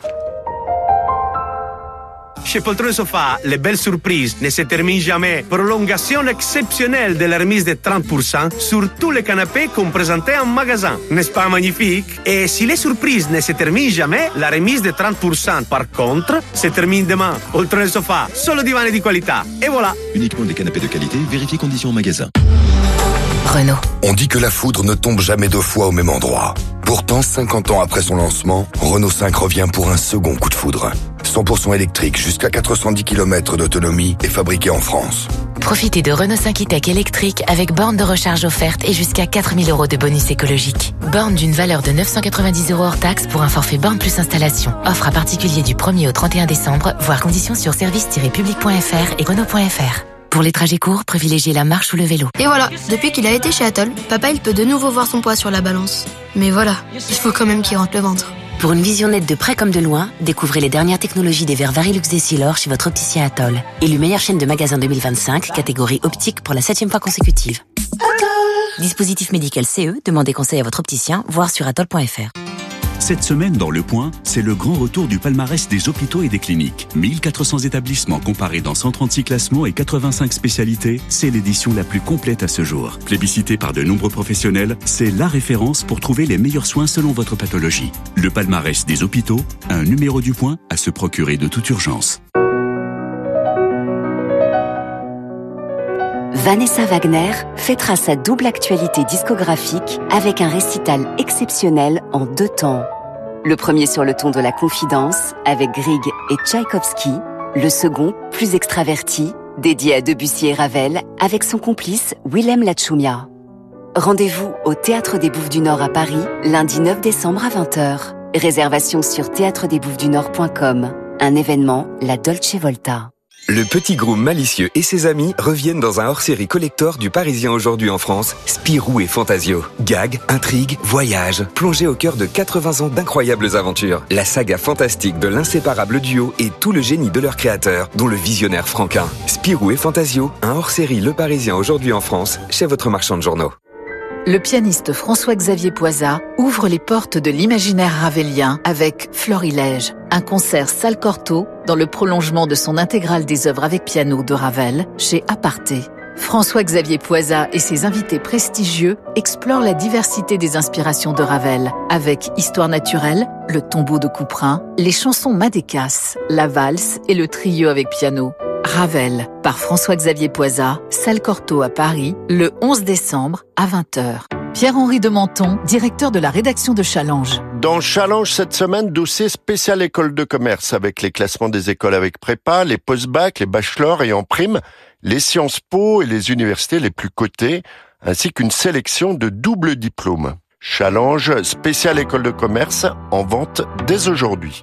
Chez Poltron Sofa, les belles surprises ne se terminent jamais. Prolongation exceptionnelle de la remise de trente pour cent sur tous les canapés qu'on présentait en magasin. N'est-ce pas magnifique? Et si les surprises ne se terminent jamais, la remise de trente pour cent par contre se termine demain. Poltron Sofa, solo divani di qualità. Et voilà. Uniquement des canapés de qualité, vérifiez conditions en magasin. Renault. On dit que la foudre ne tombe jamais deux fois au même endroit. Pourtant, cinquante ans après son lancement, Renault cinq revient pour un second coup de foudre. cent pour cent électrique, jusqu'à quatre cent dix kilomètres d'autonomie et fabriqué en France. Profitez de Renault cinq e-Tech électrique avec borne de recharge offerte et jusqu'à quatre mille euros de bonus écologique. Borne d'une valeur de neuf cent quatre-vingt-dix euros hors taxe pour un forfait borne plus installation. Offre à particulier du premier au trente et un décembre, voire conditions sur service tiret public point f r et renault point f r. Pour les trajets courts, privilégiez la marche ou le vélo. Et voilà, depuis qu'il a été chez Atoll, papa il peut de nouveau voir son poids sur la balance. Mais voilà, il faut quand même qu'il rentre le ventre. Pour une vision nette de près comme de loin, découvrez les dernières technologies des verres Varilux Essilor chez votre opticien Atoll. Élu meilleure chaîne de magasins deux mille vingt-cinq, catégorie optique pour la septième fois consécutive. Atoll. Dispositif médical C E, demandez conseil à votre opticien, voire sur atoll point f r. Cette semaine, dans Le Point, c'est le grand retour du palmarès des hôpitaux et des cliniques. mille quatre cents établissements comparés dans cent trente-six classements et quatre-vingt-cinq spécialités, c'est l'édition la plus complète à ce jour. Plébiscitée par de nombreux professionnels, c'est la référence pour trouver les meilleurs soins selon votre pathologie. Le palmarès des hôpitaux, un numéro du Point à se procurer de toute urgence. Vanessa Wagner fêtera sa double actualité discographique avec un récital exceptionnel en deux temps. Le premier sur le ton de la confidence, avec Grieg et Tchaïkovski. Le second, plus extraverti, dédié à Debussy et Ravel, avec son complice Willem Lachumia. Rendez-vous au Théâtre des Bouffes du Nord à Paris, lundi neuf décembre à vingt heures. Réservation sur théâtre des bouffes du nord point com. Un événement, la Dolce Volta. Le Petit Groom malicieux et ses amis reviennent dans un hors-série collector du Parisien aujourd'hui en France, Spirou et Fantasio. Gags, intrigues, voyages, plongés au cœur de quatre-vingts ans d'incroyables aventures. La saga fantastique de l'inséparable duo et tout le génie de leur créateur, dont le visionnaire Franquin. Spirou et Fantasio, un hors-série Le Parisien aujourd'hui en France, chez votre marchand de journaux. Le pianiste François-Xavier Poisat ouvre les portes de l'imaginaire ravelien avec Florilège, un concert salle Cortot dans le prolongement de son intégrale des œuvres avec piano de Ravel chez Aparté. François-Xavier Poisat et ses invités prestigieux explorent la diversité des inspirations de Ravel avec Histoire naturelle, Le tombeau de Couperin, les chansons Madécas, la valse et le trio avec piano. Ravel, par François-Xavier Poisat, salle Cortot à Paris, le onze décembre à vingt heures. Pierre-Henri de Menton, directeur de la rédaction de Challenge. Dans Challenge cette semaine, dossier spécial école de commerce avec les classements des écoles avec prépa, les post-bac, les bachelors et en prime, les Sciences Po et les universités les plus cotées, ainsi qu'une sélection de doubles diplômes. Challenge spécial école de commerce en vente dès aujourd'hui.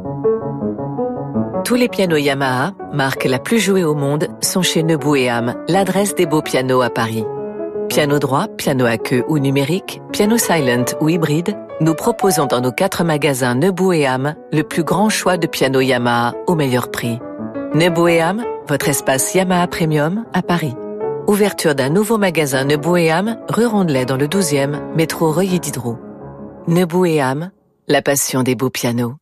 Tous les pianos Yamaha, marque la plus jouée au monde, sont chez Nebou et Ham, l'adresse des beaux pianos à Paris. Piano droit, piano à queue ou numérique, piano silent ou hybride, nous proposons dans nos quatre magasins Nebou et Ham le plus grand choix de pianos Yamaha au meilleur prix. Nebou et Ham, votre espace Yamaha Premium à Paris. Ouverture d'un nouveau magasin Nebou et Ham, rue Rondelet dans le douzième, métro Reuilly Diderot. Nebou et Ham, la passion des beaux pianos.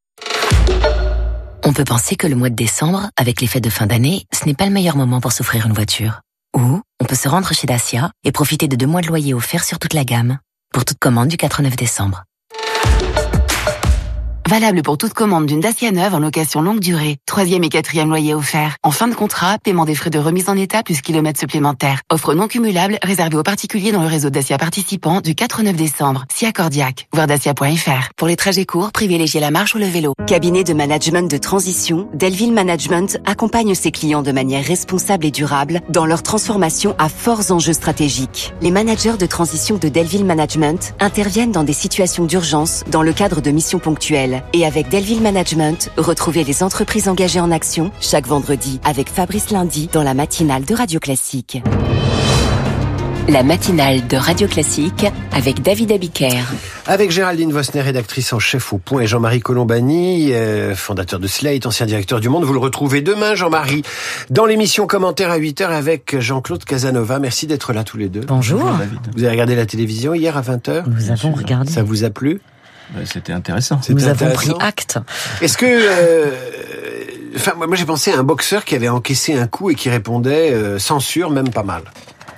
On peut penser que le mois de décembre, avec les fêtes de fin d'année, ce n'est pas le meilleur moment pour s'offrir une voiture. Ou on peut se rendre chez Dacia et profiter de deux mois de loyer offerts sur toute la gamme. Pour toute commande du quatre au neuf décembre. Valable pour toute commande d'une Dacia neuve en location longue durée. Troisième et quatrième loyer offert. En fin de contrat, paiement des frais de remise en état plus kilomètres supplémentaires. Offre non cumulable réservée aux particuliers dans le réseau Dacia participant du quatre au neuf décembre. Si accordiaque. Voir dacia point f r. Pour les trajets courts, privilégiez la marche ou le vélo. Cabinet de management de transition, Delville Management accompagne ses clients de manière responsable et durable dans leur transformation à forts enjeux stratégiques. Les managers de transition de Delville Management interviennent dans des situations d'urgence dans le cadre de missions ponctuelles. Et avec Delville Management, retrouvez les entreprises engagées en action chaque vendredi avec Fabrice Lundi dans la matinale de Radio Classique. La matinale de Radio Classique avec David Abiker. Avec Géraldine Vosner, rédactrice en chef au Point, et Jean-Marie Colombani, euh, fondateur de Slate, ancien directeur du Monde. Vous le retrouvez demain, Jean-Marie, dans l'émission Commentaire à huit heures avec Jean-Claude Casanova. Merci d'être là tous les deux. Bonjour. Bonjour David. Vous avez regardé la télévision hier à vingt heures? Nous avons regardé. Ça vous a plu? Ben, c'était intéressant. C'était Nous intéressant. avons pris acte. Est-ce que... Euh, enfin, moi j'ai pensé à un boxeur qui avait encaissé un coup et qui répondait euh, censure, même pas mal.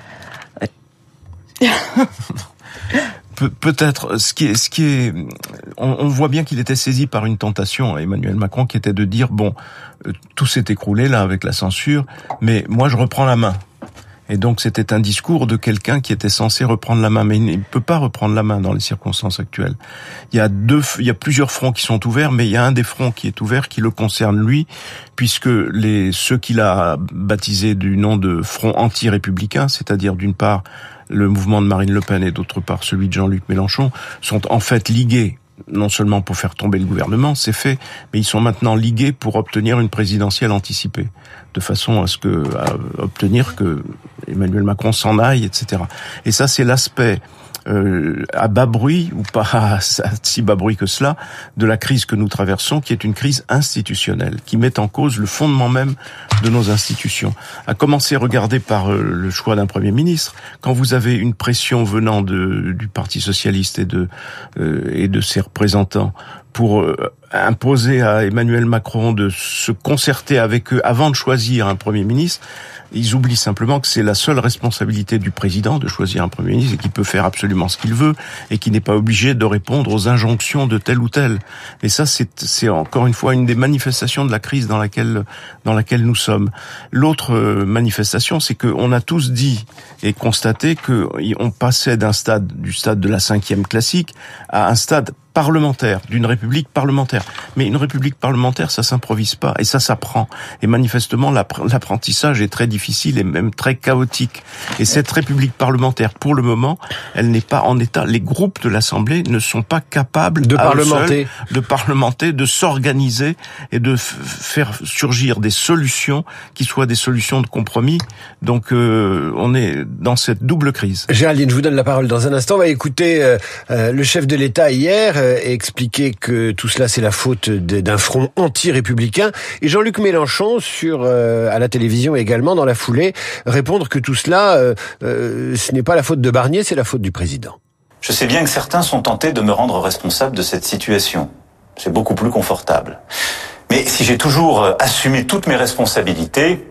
Pe- peut-être. Ce qui est, ce qui est, on, on voit bien qu'il était saisi par une tentation, Emmanuel Macron, qui était de dire bon, euh, tout s'est écroulé là avec la censure, mais moi je reprends la main. Et donc c'était un discours de quelqu'un qui était censé reprendre la main, mais il ne peut pas reprendre la main dans les circonstances actuelles. Il y a deux, il y a plusieurs fronts qui sont ouverts, mais il y a un des fronts qui est ouvert qui le concerne lui, puisque les ceux qu'il a baptisés du nom de front anti-républicain, c'est-à-dire d'une part le mouvement de Marine Le Pen et d'autre part celui de Jean-Luc Mélenchon, sont en fait ligués. Non seulement pour faire tomber le gouvernement, c'est fait, mais ils sont maintenant ligués pour obtenir une présidentielle anticipée, de façon à ce que, à obtenir que Emmanuel Macron s'en aille, et cetera. Et ça, c'est l'aspect euh, à bas bruit, ou pas si bas bruit que cela, de la crise que nous traversons, qui est une crise institutionnelle, qui met en cause le fondement même de nos institutions. À commencer, regardez par euh, le choix d'un Premier ministre. Quand vous avez une pression venant de, du Parti socialiste et de, euh, et de ses représentants pour euh, imposer à Emmanuel Macron de se concerter avec eux avant de choisir un Premier ministre, ils oublient simplement que c'est la seule responsabilité du président de choisir un Premier ministre et qu'il peut faire absolument ce qu'il veut et qu'il n'est pas obligé de répondre aux injonctions de tel ou tel. Et ça, c'est, c'est encore une fois une des manifestations de la crise dans laquelle, dans laquelle nous sommes. L'autre manifestation, c'est qu'on a tous dit et constaté qu'on passait d'un stade, du stade de la cinquième classique à un stade parlementaire, d'une république parlementaire. Mais une république parlementaire, ça s'improvise pas et ça s'apprend. Et manifestement, l'apprentissage est très difficile et même très chaotique. Et cette république parlementaire, pour le moment, elle n'est pas en état. Les groupes de l'Assemblée ne sont pas capables de parlementer, seuls, de parlementer, de s'organiser et de f- faire surgir des solutions qui soient des solutions de compromis. Donc, euh, on est dans cette double crise. Géraldine, je vous donne la parole dans un instant. On va écouter euh, euh, le chef de l'État hier euh, expliquer que tout cela c'est la faute d'un front anti-républicain, et Jean-Luc Mélenchon sur euh, à la télévision également dans la foulée répondre que tout cela euh, euh, ce n'est pas la faute de Barnier, c'est la faute du président. Je sais bien que certains sont tentés de me rendre responsable de cette situation. C'est beaucoup plus confortable. Mais si j'ai toujours assumé toutes mes responsabilités,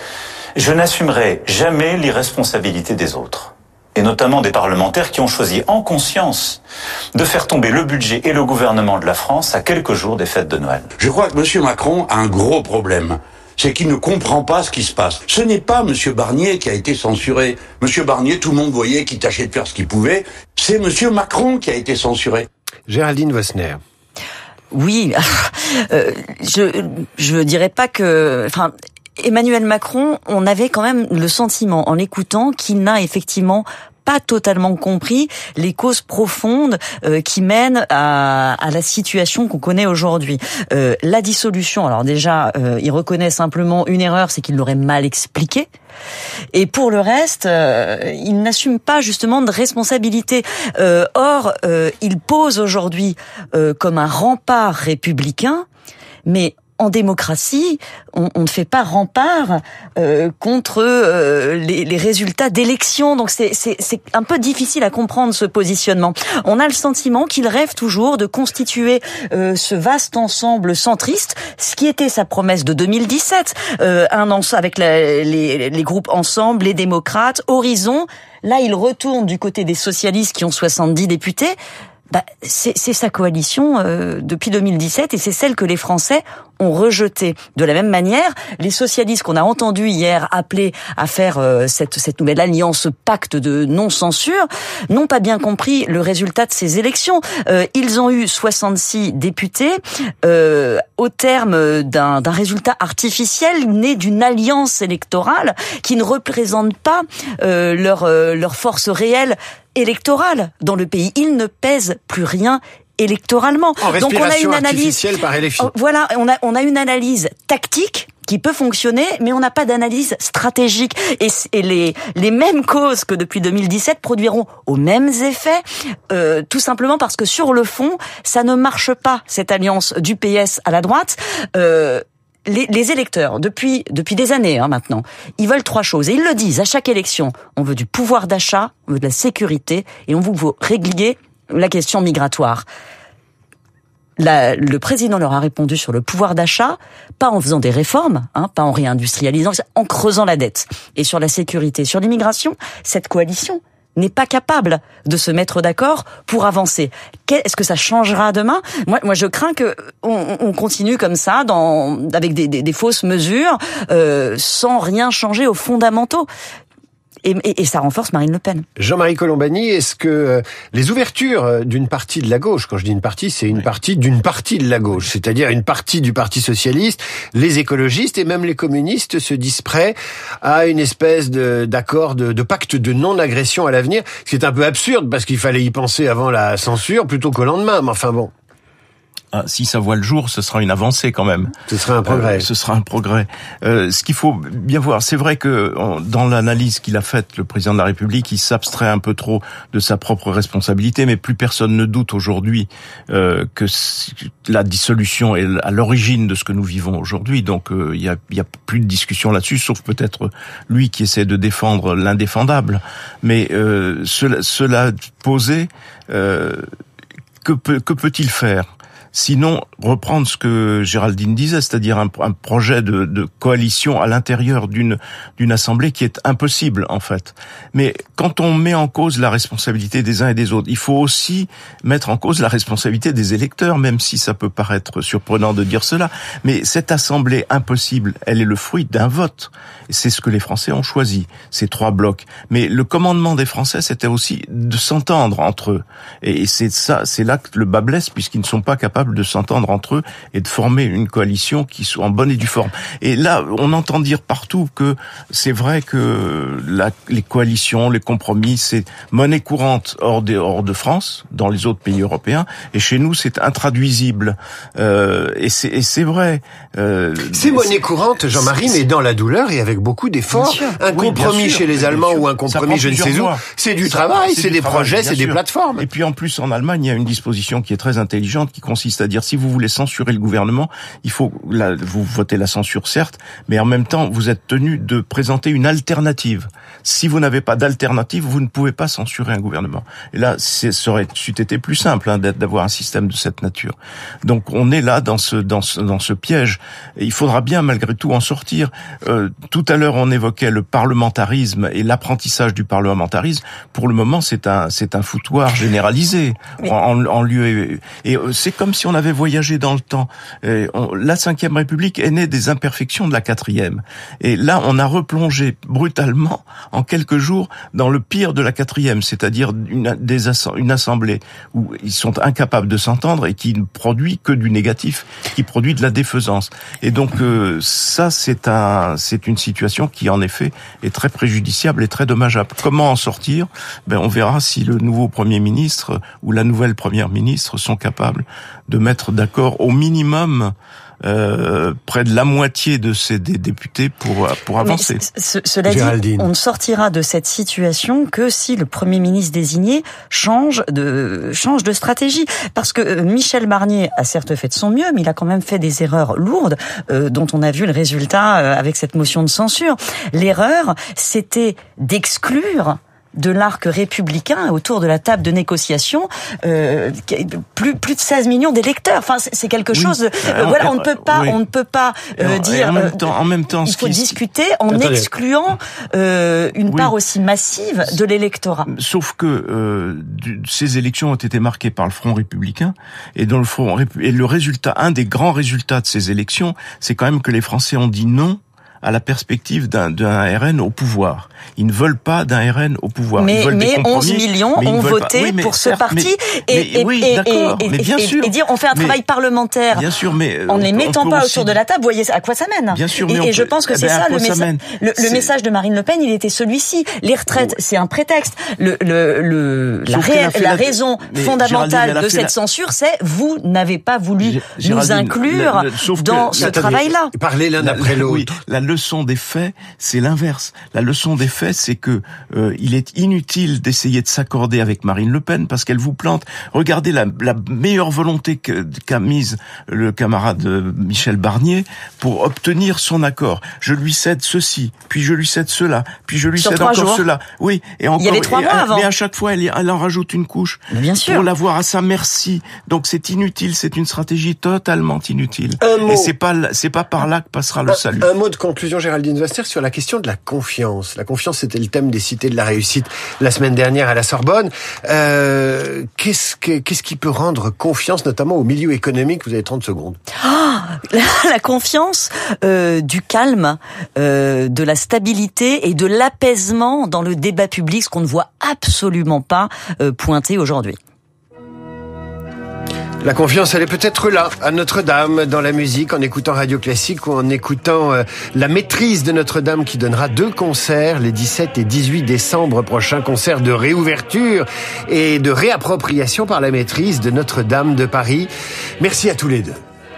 je n'assumerai jamais l'irresponsabilité des autres. Et notamment des parlementaires qui ont choisi en conscience de faire tomber le budget et le gouvernement de la France à quelques jours des fêtes de Noël. Je crois que M. Macron a un gros problème. C'est qu'il ne comprend pas ce qui se passe. Ce n'est pas M. Barnier qui a été censuré. M. Barnier, tout le monde voyait qu'il tâchait de faire ce qu'il pouvait. C'est M. Macron qui a été censuré. Géraldine Vosner. Oui, euh, je je dirais pas que... Enfin, Emmanuel Macron, on avait quand même le sentiment, en l'écoutant, qu'il n'a effectivement pas totalement compris les causes profondes euh, qui mènent à, à la situation qu'on connaît aujourd'hui. Euh, la dissolution, alors déjà, euh, il reconnaît simplement une erreur, c'est qu'il l'aurait mal expliqué. Et pour le reste, euh, il n'assume pas justement de responsabilité. Euh, or, euh, il pose aujourd'hui euh, comme un rempart républicain, mais en démocratie, on, on ne fait pas rempart euh, contre euh, les, les résultats d'élections. Donc c'est, c'est, c'est un peu difficile à comprendre ce positionnement. On a le sentiment qu'il rêve toujours de constituer euh, ce vaste ensemble centriste, ce qui était sa promesse de deux mille dix-sept, euh, un ensemble avec la, les, les groupes Ensemble, les démocrates, Horizon. Là, il retourne du côté des socialistes qui ont soixante-dix députés. Bah, c'est, c'est sa coalition euh, depuis deux mille dix-sept et c'est celle que les Français ont rejetée. De la même manière, les socialistes qu'on a entendus hier appeler à faire euh, cette, cette nouvelle alliance, ce pacte de non-censure, n'ont pas bien compris le résultat de ces élections. Euh, ils ont eu soixante-six députés euh, au terme d'un, d'un résultat artificiel né d'une alliance électorale qui ne représente pas euh, leur, euh, leur force réelle électorale dans le pays. Il ne pèse plus rien électoralement. En Donc on a une analyse artificielle par L F I. Voilà, on a on a une analyse tactique qui peut fonctionner, mais on n'a pas d'analyse stratégique. Et, et les les mêmes causes que depuis deux mille dix-sept produiront aux mêmes effets, euh, tout simplement parce que sur le fond, ça ne marche pas, cette alliance du P S à la droite. Euh, Les, les électeurs, depuis depuis des années hein, maintenant, ils veulent trois choses. Et ils le disent à chaque élection. On veut du pouvoir d'achat, on veut de la sécurité et on veut régler la question migratoire. La, le président leur a répondu sur le pouvoir d'achat, pas en faisant des réformes, hein, pas en réindustrialisant, en creusant la dette. Et sur la sécurité, sur l'immigration, cette coalition n'est pas capable de se mettre d'accord pour avancer. Est-ce que ça changera demain ? Moi, moi, je crains que on, on continue comme ça, dans, avec des, des, des fausses mesures, euh, sans rien changer aux fondamentaux. Et, et, et ça renforce Marine Le Pen. Jean-Marie Colombani, est-ce que euh, les ouvertures d'une partie de la gauche, quand je dis une partie, c'est une partie d'une partie de la gauche, c'est-à-dire une partie du Parti socialiste, les écologistes et même les communistes se disent prêts à une espèce de, d'accord, de, de pacte de non-agression à l'avenir, ce qui est un peu absurde parce qu'il fallait y penser avant la censure plutôt qu'au lendemain, mais enfin bon. Ah, si ça voit le jour, ce sera une avancée quand même. Ce sera un progrès. Euh, ce sera un progrès. Euh, ce qu'il faut bien voir, c'est vrai que on, dans l'analyse qu'il a faite, le président de la République, il s'abstrait un peu trop de sa propre responsabilité, mais plus personne ne doute aujourd'hui euh, que la dissolution est à l'origine de ce que nous vivons aujourd'hui. Donc euh, il y a, il y a plus de discussion là-dessus, sauf peut-être lui qui essaie de défendre l'indéfendable. Mais euh, cela, cela posé, euh, que, peut, que peut-il faire ? Sinon, reprendre ce que Géraldine disait, c'est-à-dire un, un projet de, de coalition à l'intérieur d'une d'une assemblée qui est impossible en fait. Mais quand on met en cause la responsabilité des uns et des autres, il faut aussi mettre en cause la responsabilité des électeurs, même si ça peut paraître surprenant de dire cela. Mais cette assemblée impossible, elle est le fruit d'un vote. Et c'est ce que les Français ont choisi, ces trois blocs. Mais le commandement des Français, c'était aussi de s'entendre entre eux. Et c'est ça, c'est là que le bas blesse, puisqu'ils ne sont pas capables de s'entendre entre eux et de former une coalition qui soit en bonne et due forme. Et là, on entend dire partout que c'est vrai que la, les coalitions, les compromis, c'est monnaie courante hors de, hors de France, dans les autres pays européens, et chez nous, c'est intraduisible. Euh, et, c'est, et c'est vrai. Euh, c'est monnaie courante, Jean-Marie, mais dans la douleur et avec beaucoup d'efforts. Un oui, compromis sûr, chez les Allemands ou un compromis je ne sais où, c'est du ça, travail, c'est, c'est des travail, projets, c'est sûr. Des plateformes. Et puis en plus, en Allemagne, il y a une disposition qui est très intelligente, qui consiste à dire si vous voulez censurer le gouvernement, il faut la, vous votez la censure certes, mais en même temps vous êtes tenu de présenter une alternative. Si vous n'avez pas d'alternative, vous ne pouvez pas censurer un gouvernement. Et là, c'est, ça aurait été plus simple hein, d'avoir un système de cette nature. Donc on est là dans ce dans ce dans ce piège. Et il faudra bien malgré tout en sortir. Euh, tout à l'heure on évoquait le parlementarisme et l'apprentissage du parlementarisme. Pour le moment, c'est un c'est un foutoir généralisé en, en, en lieu et, et c'est comme si on avait voyagé dans le temps. Et on, la Cinquième République est née des imperfections de la Quatrième. Et là, on a replongé brutalement en quelques jours dans le pire de la Quatrième, c'est-à-dire une, des, une assemblée où ils sont incapables de s'entendre et qui ne produit que du négatif, qui produit de la défaisance. Et donc euh, ça, c'est un, c'est une situation qui en effet est très préjudiciable et très dommageable. Comment en sortir ? Ben, on verra si le nouveau Premier ministre ou la nouvelle Première ministre sont capables de mettre d'accord au minimum euh, près de la moitié de ces des députés pour pour avancer. Ce, cela Géraldine. dit, on ne sortira de cette situation que si le Premier ministre désigné change de change de stratégie. Parce que Michel Barnier a certes fait de son mieux, mais il a quand même fait des erreurs lourdes euh, dont on a vu le résultat euh, avec cette motion de censure. L'erreur, c'était d'exclure de l'arc républicain autour de la table de négociation euh, plus plus de seize millions d'électeurs. Enfin, c'est, c'est quelque oui. chose. De, euh, voilà, on ne peut pas, oui. on ne peut pas euh, et dire. En même temps, en même temps, il faut qui... discuter en Attendez. excluant euh, une oui. part aussi massive de l'électorat. Sauf que euh, du, ces élections ont été marquées par le Front républicain, et dans le Front et le résultat, un des grands résultats de ces élections, c'est quand même que les Français ont dit non à la perspective d'un, d'un R N au pouvoir. Ils ne veulent pas d'un R N au pouvoir. Mais, ils veulent mais des compromis, onze millions mais ont voté oui, pour ce certes, parti mais, et, mais, et, oui, et, d'accord, et, mais bien et, sûr, et dire on fait un mais, travail parlementaire bien sûr, mais en ne les mettant pas aussi... autour de la table. Vous voyez à quoi ça mène. Bien sûr, et, mais et peut... je pense que eh c'est ben, ça le, ça messa... le, le message de Marine Le Pen. Il était celui-ci. Les retraites, oui. c'est un prétexte. Le, le, le la, ré... la raison mais, fondamentale de cette la... censure, c'est vous n'avez pas voulu G- nous inclure la, la, dans ce travail-là. Parlez l'un après l'autre. Oui, la leçon des faits, c'est l'inverse. La leçon des faits, c'est que euh, il est inutile d'essayer de s'accorder avec Marine Le Pen parce qu'elle vous plante. Regardez la, la meilleure volonté que, qu'a mise le camarade Michel Barnier pour obtenir son accord. Je lui cède ceci, puis je lui cède cela, puis je lui Sur cède encore jours. cela. Oui, et encore. Il y avait trois et, mois avant. Mais à chaque fois, elle, elle en rajoute une couche. Mais bien sûr. Pour l'avoir à sa merci. Donc c'est inutile. C'est une stratégie totalement inutile. Un mot. Et c'est pas c'est pas par là que passera le un, salut. Un mot de conclusion, Géraldine Vaster, sur la question de la confiance. La confiance, c'était le thème des cités de la réussite la semaine dernière à la Sorbonne. Euh, qu'est-ce, que, qu'est-ce qui peut rendre confiance, notamment au milieu économique? Vous avez trente secondes. Oh, la, la confiance euh, du calme, euh, de la stabilité et de l'apaisement dans le débat public, ce qu'on ne voit absolument pas euh, pointer aujourd'hui. La confiance, elle est peut-être là, à Notre-Dame, dans la musique, en écoutant Radio Classique ou en écoutant euh, la maîtrise de Notre-Dame qui donnera deux concerts les dix-sept et dix-huit décembre prochains, concerts de réouverture et de réappropriation par la maîtrise de Notre-Dame de Paris. Merci à tous les deux.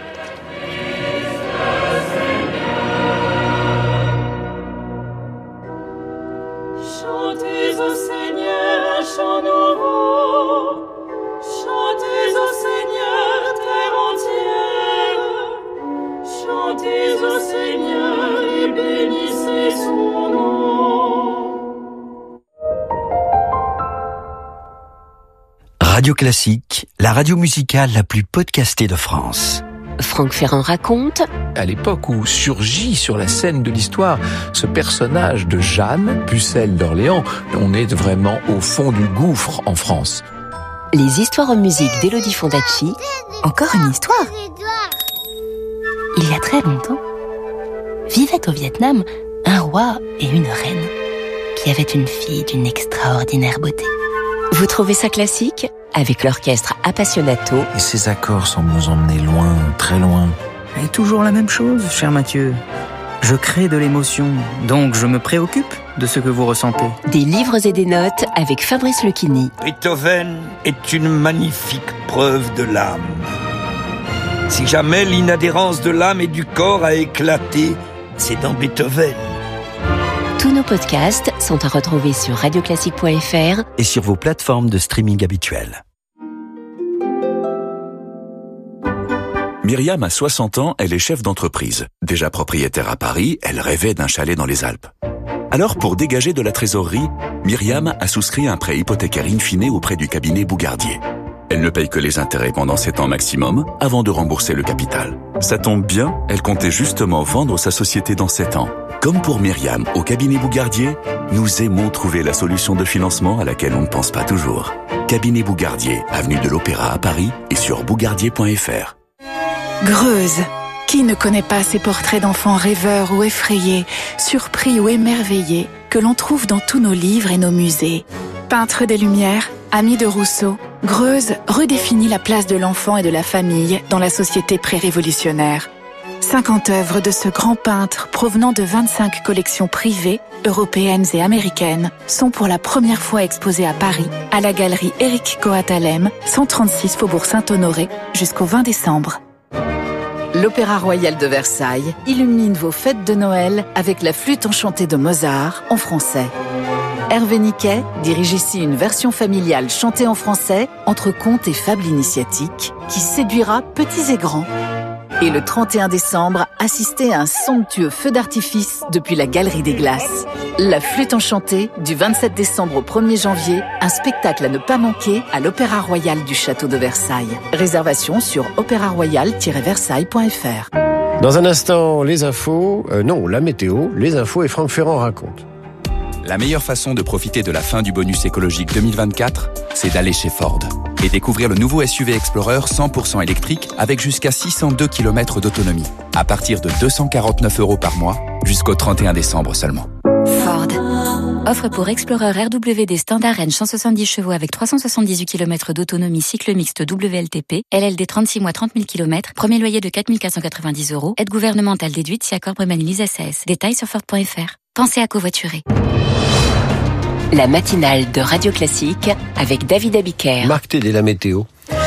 Chantez au Seigneur un chant nouveau. Chantez au Seigneur, terre entière, chantez au Seigneur et bénissez son nom. Radio Classique, la radio musicale la plus podcastée de France. Franck Ferrand raconte. À l'époque où surgit sur la scène de l'histoire ce personnage de Jeanne, pucelle d'Orléans, on est vraiment au fond du gouffre en France. Les histoires en musique d'Élodie Fondacci. Encore une histoire. Il y a très longtemps, vivait au Vietnam un roi et une reine qui avaient une fille d'une extraordinaire beauté. Vous trouvez ça classique? Avec l'orchestre Appassionato. Et ces accords semblent nous emmener loin, très loin. Et toujours la même chose, cher Mathieu. Je crée de l'émotion, donc je me préoccupe de ce que vous ressentez. Des livres et des notes avec Fabrice Lucchini. Beethoven est une magnifique preuve de l'âme. Si jamais l'inadhérence de l'âme et du corps a éclaté, c'est dans Beethoven. Tous nos podcasts sont à retrouver sur radioclassique point f r et sur vos plateformes de streaming habituelles. Myriam a soixante ans, elle est chef d'entreprise. Déjà propriétaire à Paris, elle rêvait d'un chalet dans les Alpes. Alors, pour dégager de la trésorerie, Myriam a souscrit un prêt hypothécaire in fine auprès du cabinet Bougardier. Elle ne paye que les intérêts pendant sept ans maximum, avant de rembourser le capital. Ça tombe bien, elle comptait justement vendre sa société dans sept ans. Comme pour Myriam, au cabinet Bougardier, nous aimons trouver la solution de financement à laquelle on ne pense pas toujours. Cabinet Bougardier, avenue de l'Opéra à Paris et sur bougardier point f r. Greuze. Qui ne connaît pas ces portraits d'enfants rêveurs ou effrayés, surpris ou émerveillés, que l'on trouve dans tous nos livres et nos musées? Peintre des Lumières, ami de Rousseau, Greuze redéfinit la place de l'enfant et de la famille dans la société pré-révolutionnaire. cinquante œuvres de ce grand peintre provenant de vingt-cinq collections privées, européennes et américaines, sont pour la première fois exposées à Paris, à la galerie Éric Coat-Alem, cent trente-six Faubourg Saint-Honoré, jusqu'au vingt décembre. L'Opéra Royal de Versailles illumine vos fêtes de Noël avec la flûte enchantée de Mozart en français. Hervé Niquet dirige ici une version familiale chantée en français entre contes et fables initiatiques qui séduira petits et grands. Et le trente et un décembre, assistez à un somptueux feu d'artifice depuis la Galerie des Glaces. La Flûte enchantée, du vingt-sept décembre au premier janvier, un spectacle à ne pas manquer à l'Opéra Royal du Château de Versailles. Réservation sur opéra royal tiret versailles point f r. Dans un instant, les infos, euh, non, la météo, les infos et Franck Ferrand raconte. La meilleure façon de profiter de la fin du bonus écologique deux mille vingt-quatre, c'est d'aller chez Ford et découvrir le nouveau S U V Explorer cent pour cent électrique avec jusqu'à six cent deux kilomètres d'autonomie, à partir de deux cent quarante-neuf euros par mois, jusqu'au trente et un décembre seulement. Ford. Offre pour Explorer R W D Standard Range cent soixante-dix chevaux avec trois cent soixante-dix-huit kilomètres d'autonomie cycle mixte W L T P, L L D trente-six mois trente mille kilomètres, premier loyer de quatre mille quatre cent quatre-vingt-dix euros, aide gouvernementale déduite si accord Bremanilise S A S. Détails sur Ford point F R. Pensez à covoiturer. La matinale de Radio Classique avec David Abiker. Marc Tédé, la météo.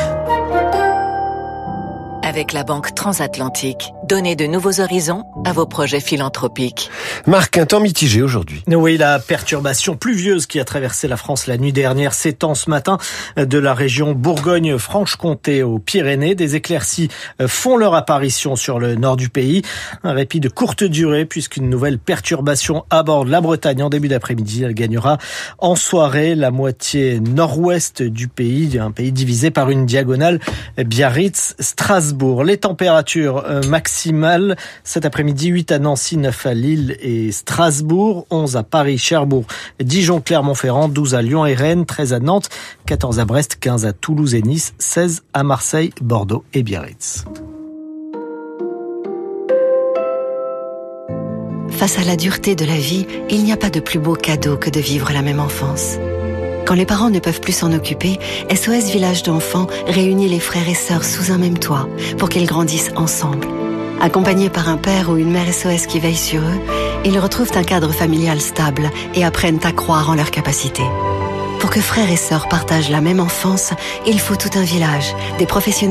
Avec la Banque Transatlantique, donnez de nouveaux horizons à vos projets philanthropiques. Marc, un temps mitigé aujourd'hui. Oui, la perturbation pluvieuse qui a traversé la France la nuit dernière s'étend ce matin de la région Bourgogne-Franche-Comté aux Pyrénées. Des éclaircies font leur apparition sur le nord du pays. Un répit de courte durée puisqu'une nouvelle perturbation aborde la Bretagne en début d'après-midi. Elle gagnera en soirée la moitié nord-ouest du pays, un pays divisé par une diagonale Biarritz-Strasbourg. Les températures maximales cet après-midi, huit à Nancy, neuf à Lille et Strasbourg, onze à Paris, Cherbourg, Dijon, Clermont-Ferrand, douze à Lyon et Rennes, treize à Nantes, quatorze à Brest, quinze à Toulouse et Nice, seize à Marseille, Bordeaux et Biarritz. Face à la dureté de la vie, il n'y a pas de plus beau cadeau que de vivre la même enfance. Quand les parents ne peuvent plus s'en occuper, S O S Village d'enfants réunit les frères et sœurs sous un même toit pour qu'ils grandissent ensemble. Accompagnés par un père ou une mère S O S qui veille sur eux, ils retrouvent un cadre familial stable et apprennent à croire en leurs capacités. Pour que frères et sœurs partagent la même enfance, il faut tout un village, des professionnels